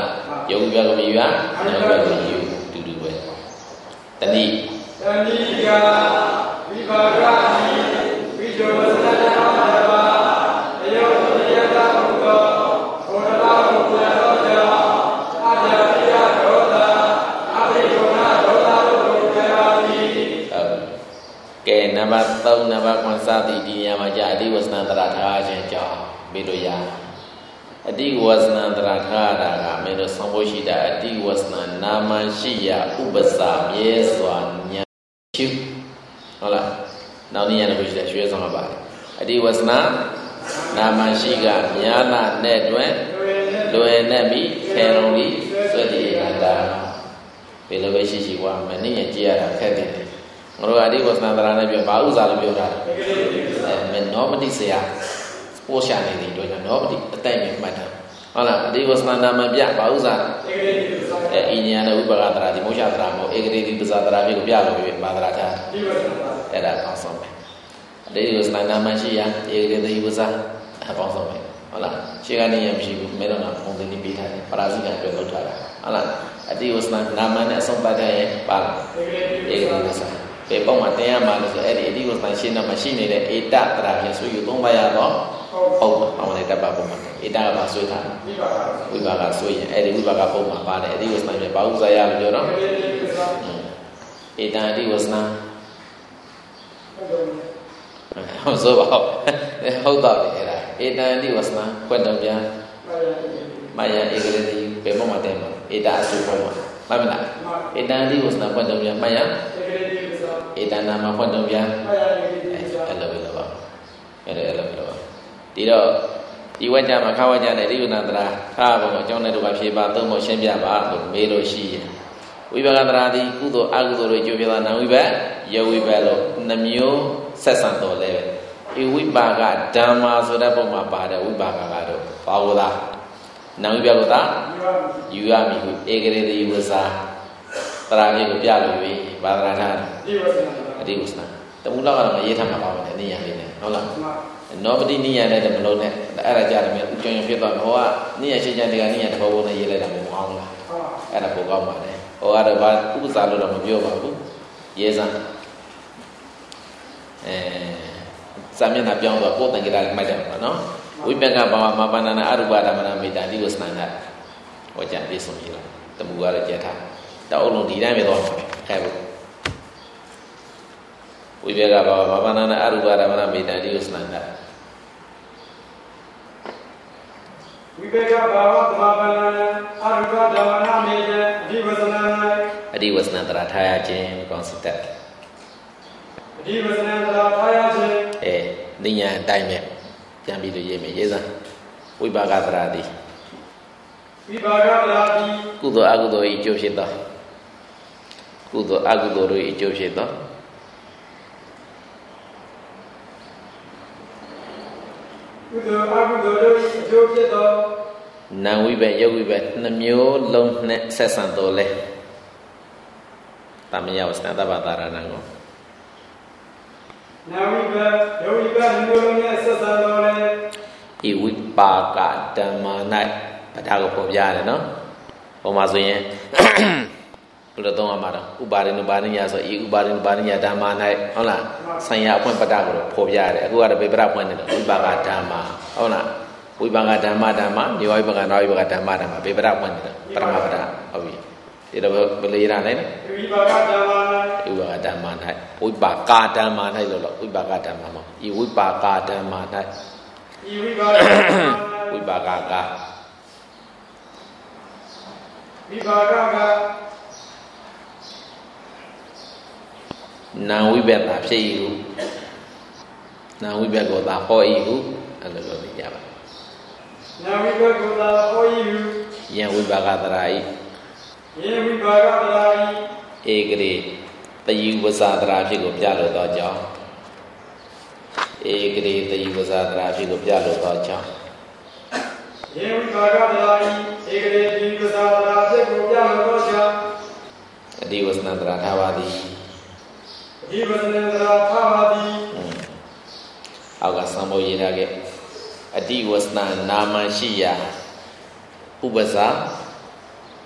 ယောဂီဘက်ကမြည်ပါနာဝိဘက်ကယူတူတူပဲတနည်းတဏိကဝိပါကတိဝိဇောဝဇ္ဇနာမတဘာအယောနိယတဘုသောဘောဓဘာဘုသောကြောင့်အာဇာတိယဒေါသအာဘိဒေါနာဒေါသတို့ကိုပြပါသည်ဟုတ်ကဲနံပါတ်သုံးနံပါတ်ခွန်စသည်ဒီနေရာမှာကြာအတိဝဇ္ဇနာတရာထားခြင်းကြောင့်ပြီးလို့ရအတိဝဇ္ဇနာတရာထားတာကမင်းတို့ဆောင်ဖို့ရှိတာအတိဝဇ္ဇနာနာမရှိယဥပ္ပစာမြဲစွာညာရှုဟုတ်လားနောက်နည်းရတဲ့ဘုရားရွှေဆောင်ပါပါတယ်အတိဝဇ္ဇနာနာမရှိကညာနာနဲ့တွင်လွယ်နဲ့ပြီးခေရုံပြီးစွတ်တည်နေတာဘယ်လိုပဲရှိရှိကွာမနည်းရကြည့်ရတာခက်တယ်ငါတို့အတိဝဇ္ဇနာတရာနဲ့ပြောဘာဥစ္စာလို့ပြောတာအဲမနောမတိဆရာပို့ရှာနေတယ်တို့ကြောင့်နောပတိအတိုက်မြင်မှတ်တာဟုတ်လားအတိဝဇ္ဇနာနာမပြဘာဥစ္စာအဲအင်းညာနဲ့ဥပကတရာဒီမောရှာတရာမို့ဧကရေတိပဇာတရာဖြစ်ကိုပြလို့ပြပါတရာထားအဲ့ဒါကောင်းဆုံးပဲအတိဝဇ္ဇနာနာမရှိရဧကရေတိပဇာအကောင်းဆုံးပဲဟုတ်လားရှေ့ကနေရမရှိဘူးမဲတော့ကပုံစံนี้ပေးထားတယ်ပရာဇိကအတွက်လုပ်ထားတာဟုတ်လားအတိဝဇ္ဇနာနာမနဲ့အဆုံးပတ်တဲ့ပါဧကရေတိပဇာပေပုံမှာတင်ရမှာလို့ဆိုအဲ့ဒီအတိဝဇ္ဇနာရှင်းတော့မရှိနေတဲ့ဧတတရာဖြစ်ဆိုယူသုံးပါရတော့ဟုတ်ပါအောင်လည်းတပ်ပါပုံမှာဧတကပါဆွေးထားဝိပါကဆွေးရင်အဲ့ဒီဝိပါကပုံမှာပါတယ်အတိဝဇ္ဇနာပြဘာဥစ္စာရလို့ပြောတော့ဧတအတိဝဇ္ဇနာဟုတ်ဆိုပါဟုတ်တော့တယ်အဲ့ဒါဧတအတိဝဇ္ဇနာခွတ်တော်ပြန်မယဧကရေတိဘယ်ပုံမှာတဲ့မှာဧတအစုပုံမှာမှတ်မလားဧတအတိဝဇ္ဇနာခွတ်တော်ပြန်မယဧတနာမှာခွတ်တော်ပြန်အဲ့လိုပဲလို့ပါအဲ့ဒါအဲ့လိုပဲလို့ပါဒီတော့ဒီဝါကြမှာခါဝါကြနဲ့ဒီဥနာတရာထားပုံအကြောင်းနဲ့တို့ကဖြေပါသုံးဖို့ရှင်းပြပါလို့မေးလို့ရှိရင်ဝိပါကတရာဒီကုသိုလ်အကုသိုလ်တွေကြိုးပြတာနာဝိဘက်ယဝိဘက်လို့နှမျိုးဆက်ဆံတော်လဲပဲဤဝိပါကဓမ္မာဆိုတဲ့ပုံမှာပါတဲ့ဝိပါကကတော့ဘာဝလားနာဝိဘက်ကသာယူရမည်ဟုဧကရေတိဝဇ္ဇာတရာမျိုးကိုပြလို့ပြီဘာသာထားအတိဝဇ္ဇနာတမူလောက်ကတော့ရေးထားမှာပါပဲနေရာလေးနဲ့ဟုတ်လားနောပတိနိယနဲ့တမလုံးနဲ့အဲ့ဒါကြတယ်မြေဥကျုံရဖြစ်သွားဟောကနိယရှိချင်တဲ့ကနိယတဘောဘုံနဲ့ရေးလိုက်တာမဟုတ်ဘူးလားအဲ့ဒါပိုကောင်းပါတယ်ဟောကတော့ဘာဥပ္ပစာလို့တော့မပြောပါဘူးရေးစမ်းအဲစာမျက်နှာပြောင်းတော့ကိုယ်တန်ကြတာမှတ်တယ်ပါနော်ဝိပက်ကဘာမပါဏနာအရူပဓမ္မနာမေတ္တာဒီကိုစနန္ဒဟောကြပြဆုံးပြီလားတမူကတော့ကြက်ထားတောက်လုံးဒီတိုင်းပဲတော့ခဲဘူးဝိပက်ကဘာဘာနာနာအရူပဓမ္မနာမေတ္တာဒီကိုစနန္ဒဝိပေကဘာဝသမဘာနာအရူပဓမ္မနာမေတ္တာအဓိဝဇ္ဇနာအဓိဝဇ္ဇနာတရာထားရခြင်းကောင်းစစ်တတ်အဓိဝဇ္ဇနာတရာထားရခြင်းအဲနိညာအတိုင်းပဲပြန်ပြီးလို့ရေးမယ်ရေးစမ်းဝိပါကတရာတိဝိပါကတရာတိကုသိုလ်အကုသိုလ်ဤကျိုးဖြစ်သောကုသိုလ်အကုသိုလ်တို့ဤကျိုးဖြစ်သောကုသိုလ်အကုသိုလ်တို့ဤကျိုးဖြစ်သောနာဝိဘက်ယုတ်ဝိဘက်နှမျိုးလုံးနဲ့ဆက်ဆံတော်လဲသမယဝစနတဘာတာရဏံကိုနာဝိဘက်ယုတ်ဝိဘက်နှမျိုးလုံးနဲ့ဆက်ဆံတော်လဲဤဝိပါကဓမ္မ၌ပဒါကိုပေါ်ပြရတယ်နော်ပုံမှာဆိုရင်ဘယ်လိုသုံးရမှာတော့ဥပါရိနုပါရိညာဆိုဤဥပါရိနုပါရိညာဓမ္မ၌ဟုတ်လားဆိုင်ရာအဖွင့်ပဒကိုပေါ်ပြရတယ်အခုကတော့ဗေပရဖွင့်နေတယ်ဝိပါကဓမ္မဟုတ်လားဝိပါကဓမ္မဓမ္မမြေဝိပါကနာဝိပါကဓမ္မဓမ္မဗေပရဖွင့်နေတယ်ပရမပဒဟုတ်ပြီဒီတော့ဘယ်လိုရနိုင်လဲဝိပါကဓမ္မ၌ဝိပါကဓမ္မ၌ဝိပါကဓမ္မ၌လို့လို့ဝိပါကဓမ္မမှာဤဝိပါကဓမ္မ၌ဤဝိပါကဝိပါကကဝိပါကကနာဝိဘက်သာဖြစ်၏ဟုနာဝိဘက်ကိုသာဟော၏ဟုအဲ့လိုပြောပြရပါနာဝိဘက်ကိုသာဟော၏ဟုယံဝိပါကတရာ၏ယံဝိပါကတရာ၏ဧကရေတယုဝဇာတရာဖြစ်ကိုပြလို့သောကြောင့်ဧကရေတယုဝဇာတရာဖြစ်ကိုပြလို့သောကြောင့်ယံဝိပါကတရာ၏ဧကရေတယုဝဇာတရာဖြစ်ကိုပြလို့သောကြောင့်အဒီဝဇ္ဇနာတရာထားပါသည်ဒီဝဇ္ဇနာတရာထားပါသည်အောက်ကစံဖို့ရေးထားခဲ့အတိဝဇ္ဇနာနာမရှိယဥပဇာ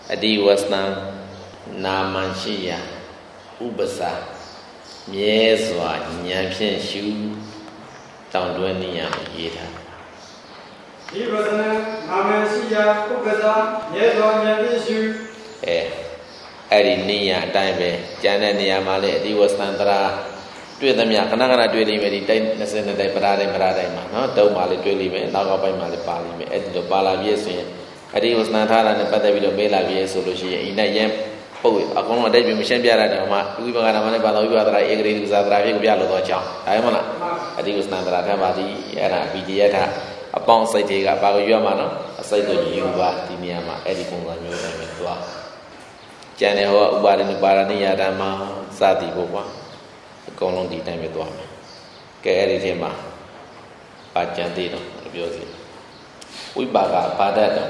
Adi wasna namanshia ubasa miezwa nyampian shu tangduania yeta. Adi wasna namanshia ubasa miezwa nyampian shu. Eh, adi niya time jana niya male adi wasna taraတွေ့သမျှခဏခဏတွေ့လိမ့်မယ်ဒီတိုက်၂၀နဲ့တိုက်ပရာတိုင်းပရာတိုင်းမှာနော်တုံးပါလေတွေ့လိမ့်မယ်နောက်ကပိုင်းမှာလည်းပါလိမ့်မယ်အဲ့ဒီလိုပါလာပြည့်ဆိုရင်အဒီဝစနာထားတာနဲ့ပတ်သက်ပြီးတော့မေးလာပြည့်ဆိုလို့ရှိရင်အိနဲ့ရင်ပုတ်အကုန်လုံးအတိတ်ပြမရှင်းပြရတဲ့မှာဝိပဿနာမနဲ့ပါတော်ဝိပဿနာဧကရေသုသာသရာဖြစ်ကိုပြလို့တော့ကြောင်းဒါမှမဟုတ်အဒီဝစနာတရာထပါသည်အဲ့ဒါဘီဒီယထအပေါင်းစိတ်တွေကပါကိုရွတ်မှာနော်အစိတ်တို့ယူပါဒီနေရာမှာအဲ့ဒီပုံစံမျိုးတိုင်းပဲသွားကျန်တဲ့ဟောဥပါဒိပါရဏိယဓမ္မစသည်ပေါ့ကွာအကုန်လုံးဒီတိုင်းပဲသွားမယ်ကဲအဲ့ဒီထဲမှာပါကြံသေးတော့ပြောစီဝိပါကဘာဒတ်တော့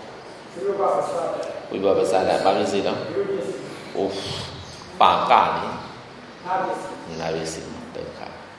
ဝိပါပစဒဘာဖြစ်စီတော့အိုးပါကနေနာဝိစီဒုက္ခ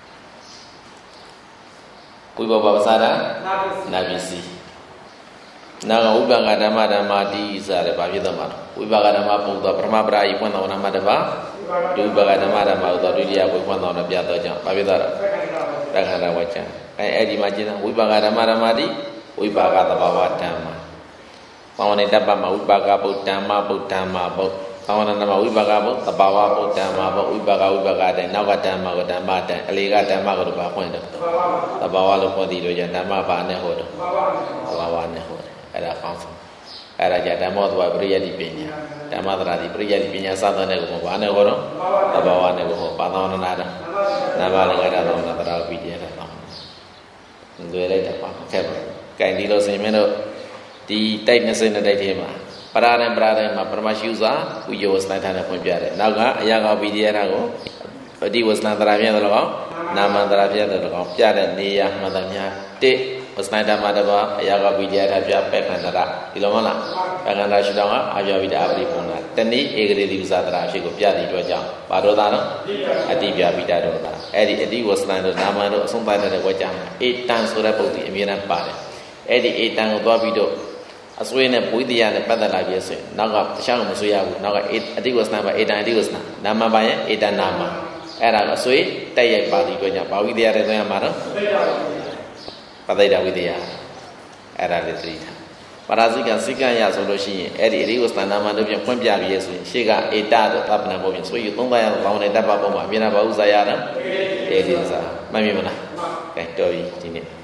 ဝိပါပစဒနာဝိစီနာကဝိပါကဓမ္မဓမ္မတိစတယ်ဘာဖြစ်တော့မှာဝိပါကဓမ္မပုံတော့ပရမပရာယိပွင့်တော်နာမတပါဒုပါကဓမ္မဓမ္မဥသောဒုတိယဝိပွင့်တော်နဲ့ပြတော့ကြောင့်ဘာဖြစ်တော့တက္ခဏဝကျန်အဲအဲ့ဒီမှာကျင်းဝိပါကဓမ္မဓမ္မတိဝိပါကသဘာဝဓမ္မဘာဝနေတပ္ပမဝိပါကဗုဒ္ဓမ္မဗုဒ္ဓမ္မဗုဒ္ဓဘာဝနာဓမ္မဝိပါကဗုဒ္ဓသဘာဝဗုဒ္ဓမ္မဗုဒ္ဓဝိပါကဝိပါကတဲ့နောက်ကဓမ္မကဓမ္မတဲ့အလေကဓမ္မကိုဘာဖွင့်တော့သဘာဝလို့ဖွင့်ပြီးလို့ကျန်ဓမ္မဘာနဲ့ဟောတော့သဘာဝနဲ့ဟောတယ်အဲ့ဒါကောင်းဆုံးအဲ့ဒါကြဓမ္မောသဘာပရိယတိပညာဓမ္မသရာတိပရိယတိပညာစသတဲ့ကိုဘာနဲ့ဟောတော့သဘာဝနဲ့ကိုဟောပါသောနာတာနာမလည်းကတာသောနာတရာပိတိရတာလွယ်လိုက်တာပါခက်ပါကဲဒီလိုဆိုရင်မင်းတို့ဒီတိုက်၂၀နဲ့တိုက်ထဲမှာပရာတိုင်းပရာတိုင်းမှာပရမရှိဥစွာဝိယောဝစနာထားနဲ့ဖွင့်ပြတယ်နောက်ကအရာကောပိတိရတာကိုပฏิဝစနာတရာပြည့်တယ်လို့ကောနာမတရာပြည့်တယ်လို့ကောပြတဲ့နေရာမှန်သမျှတစ်ဝစနာဓမ္မတပါအရာကောပိတိရတာပြပက္ခန္တရဒီလိုမလားပက္ခန္တရရှိတော့ကအပြပိတအပရိပုံနာတဏိဧကရေတိဥဇာတရာဖြစ်ကိုပြတဲ့အတွက်ကြောင့်ဘာတော်သားနော်အတိပြပိတတော်သားအဲ့ဒီအတိဝစနာတို့နာမတို့အဆုံးသတ်တဲ့ဝကြမှာအေတန်ဆိုတဲ့ပုဒ်ဒီအမြဲတမ်းပါတယ်အဲ့ဒီအေတန်ကိုသွားပြီးတော့အစွေးနဲ့ဘွေးတရားနဲ့ပတ်သက်လာပြည့်ဆိုရင်နောက်ကတခြားကိုမဆွေးရဘူးနောက်ကအတိဝစနာပါအေတန်အတိဝစနာနာမပါရင်အေတန်နာမအဲ့ဒါအစွေးတက်ရိုက်ပါဒီအတွက်ကြောင့်ဘာဝိတရားတွေဆိုရမှာတော့ပဋိဒဝိတရားအဲ့ဒါလေးသတိထားပါရာဇိကစိကံရဆိုလို့ရှိရင်အဲ့ဒီအရိဝစနာမတို့ပြန်ဖွင့်ပြပြီးရဆိုရင်ရှေ့ကဧတတို့သဗ္ဗနာဘုံပြန်ဆိုယူသုံးပါးရဘောင်းနဲ့တပ်ပါပုံမှာအမြင်နာဘာဥဇာရတာဧဒီဥဇာမှတ်မိမလားကဲတော်ပြီဒီနေ့